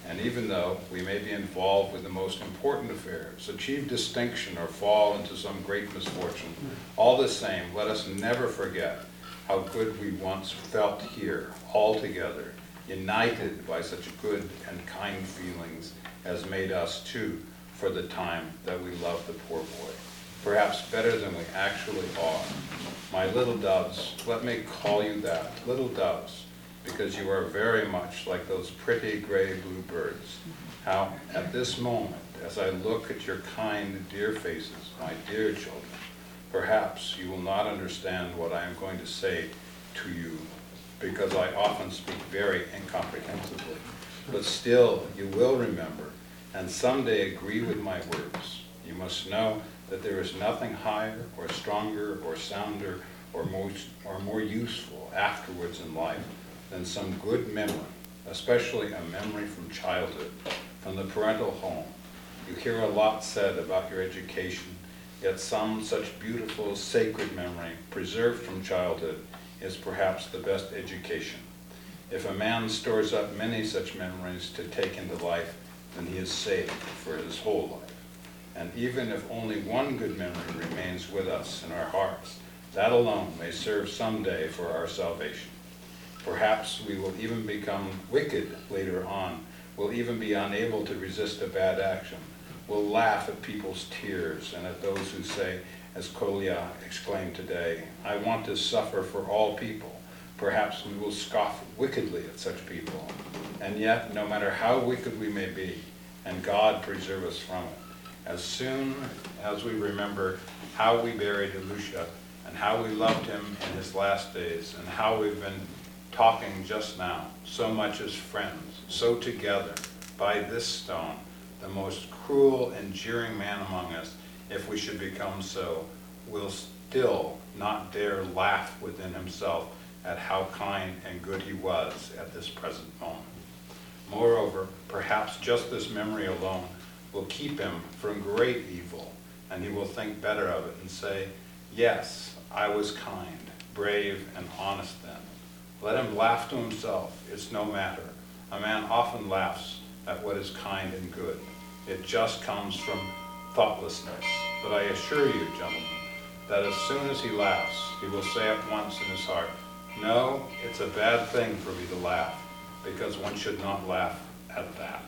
And even though we may be involved with the most important affairs, achieve distinction, or fall into some great misfortune, all the same, let us never forget how good we once felt here, all together, united by such good and kind feelings as made us too, for the time that we loved the poor boy, perhaps better than we actually are. My little doves, let me call you that, little doves, because you are very much like those pretty gray blue birds. How at this moment, as I look at your kind, dear faces, my dear children, perhaps you will not understand what I am going to say to you, because I often speak very incomprehensibly, but still you will remember, and someday agree with my words. You must know that there is nothing higher or stronger or sounder or more, or more useful afterwards in life than some good memory, especially a memory from childhood, from the parental home. You hear a lot said about your education, yet some such beautiful, sacred memory preserved from childhood is perhaps the best education. If a man stores up many such memories to take into life, then he is saved for his whole life. And even if only one good memory remains with us in our hearts, that alone may serve someday for our salvation. Perhaps we will even become wicked later on, will even be unable to resist a bad action, will laugh at people's tears and at those who say, as Kolya exclaimed today, I want to suffer for all people. Perhaps we will scoff wickedly at such people. And yet, no matter how wicked we may be, and God preserve us from it, as soon as we remember how we buried Ilyusha, and how we loved him in his last days, and how we've been talking just now, so much as friends, so together, by this stone, the most cruel and jeering man among us, if we should become so, will still not dare laugh within himself at how kind and good he was at this present moment. Moreover, perhaps just this memory alone will keep him from great evil, and he will think better of it and say, yes, I was kind, brave, and honest then. Let him laugh to himself, it's no matter. A man often laughs at what is kind and good. It just comes from thoughtlessness. But I assure you, gentlemen, that as soon as he laughs, he will say at once in his heart, no, it's a bad thing for me to laugh, because one should not laugh at that.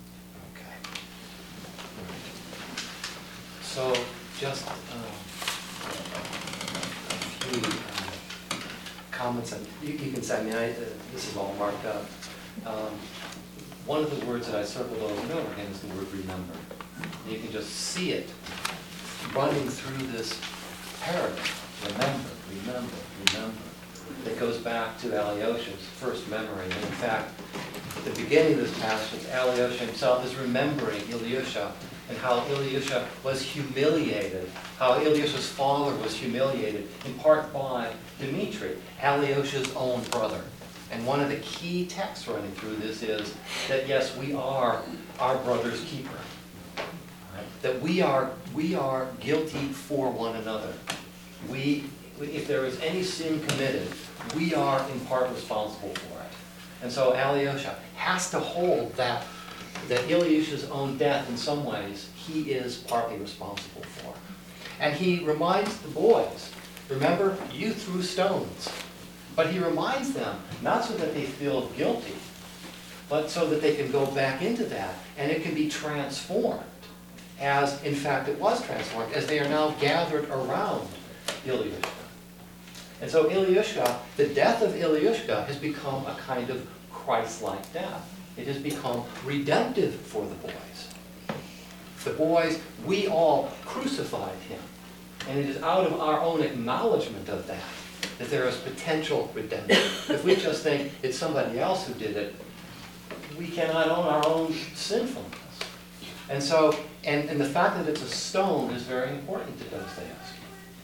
Okay. So, just um, a few uh, comments, and you, you can say, I mean, I, uh, this is all marked up. Um, one of the words that I circled over and over again is the word remember. And you can just see it running through this paragraph. Remember, remember, remember. That goes back to Alyosha's first memory. And in fact, at the beginning of this passage, Alyosha himself is remembering Ilyusha and how Ilyusha was humiliated, how Ilyusha's father was humiliated, in part by Dmitri, Alyosha's own brother. And one of the key texts running through this is that, yes, we are our brother's keeper. Right? That we are, we are guilty for one another. We, if there is any sin committed, we are in part responsible for it. And so Alyosha has to hold that, that Ilyusha's own death, in some ways, he is partly responsible for. And he reminds the boys, remember, you threw stones. But he reminds them, not so that they feel guilty, but so that they can go back into that, and it can be transformed, as in fact it was transformed, as they are now gathered around Ilyusha. And so Ilyusha, the death of Ilyusha has become a kind of Christ-like death. It has become redemptive for the boys. The boys, we all crucified him. And it is out of our own acknowledgement of that that there is potential redemption. If we just think it's somebody else who did it, we cannot own our own sinfulness. And so, and, and the fact that it's a stone is very important to Dostoevsky.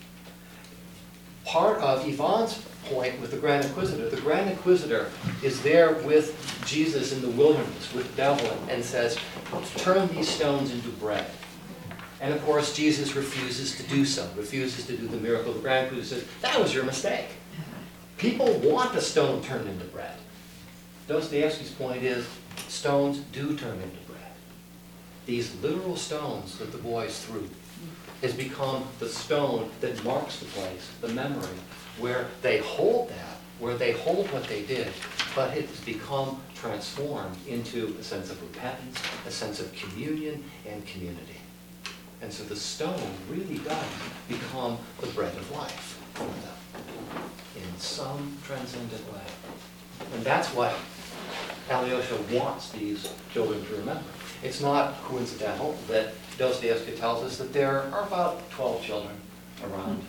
Part of Ivan's point with the Grand Inquisitor, the Grand Inquisitor is there with Jesus in the wilderness, with Devlin, and says, turn these stones into bread. And of course, Jesus refuses to do so, refuses to do the miracle. The Grand Inquisitor says, that was your mistake. People want a stone turned into bread. Dostoevsky's point is, stones do turn into bread. These literal stones that the boys threw has become the stone that marks the place, the memory, where they hold that, where they hold what they did, but it has become transformed into a sense of repentance, a sense of communion and community. And so the stone really does become the bread of life for them in some transcendent way. And that's what Alyosha wants these children to remember. It's not coincidental that Dostoevsky tells us that there are about twelve children around.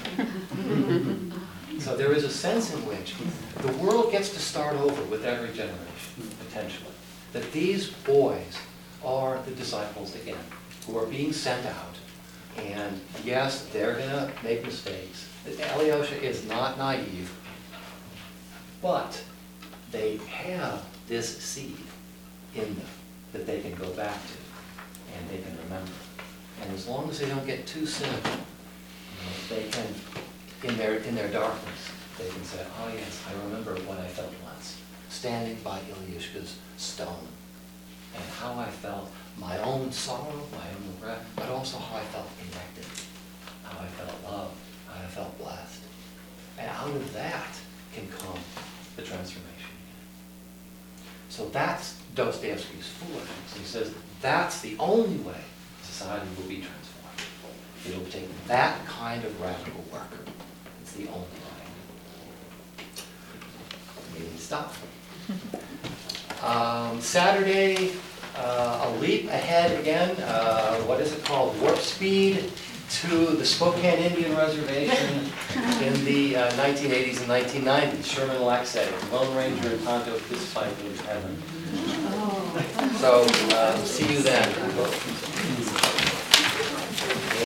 So there is a sense in which the world gets to start over with every generation, potentially. That these boys are the disciples again, who are being sent out. And yes, they're going to make mistakes. Alyosha is not naive, but they have this seed in them that they can go back to and they can remember. And as long as they don't get too cynical, you know, they can, in their, in their darkness, they can say, oh yes, I remember what I felt once, standing by Ilyushka's stone, and how I felt my own sorrow, my own regret, but also how I felt connected, how I felt loved, how I felt blessed. And out of that can come the transformation. So that's Dostoevsky's foolishness. He says that's the only way society will be transformed. It will take that kind of radical work. It's the only way. Maybe stop. Um, Saturday, uh, a leap ahead again. Uh, what is it called? Warp speed to the Spokane Indian Reservation in the uh, nineteen eighties and nineteen nineties. Sherman Laxey, Lone Ranger and Tonto fistfight with heaven. So, uh, see you then.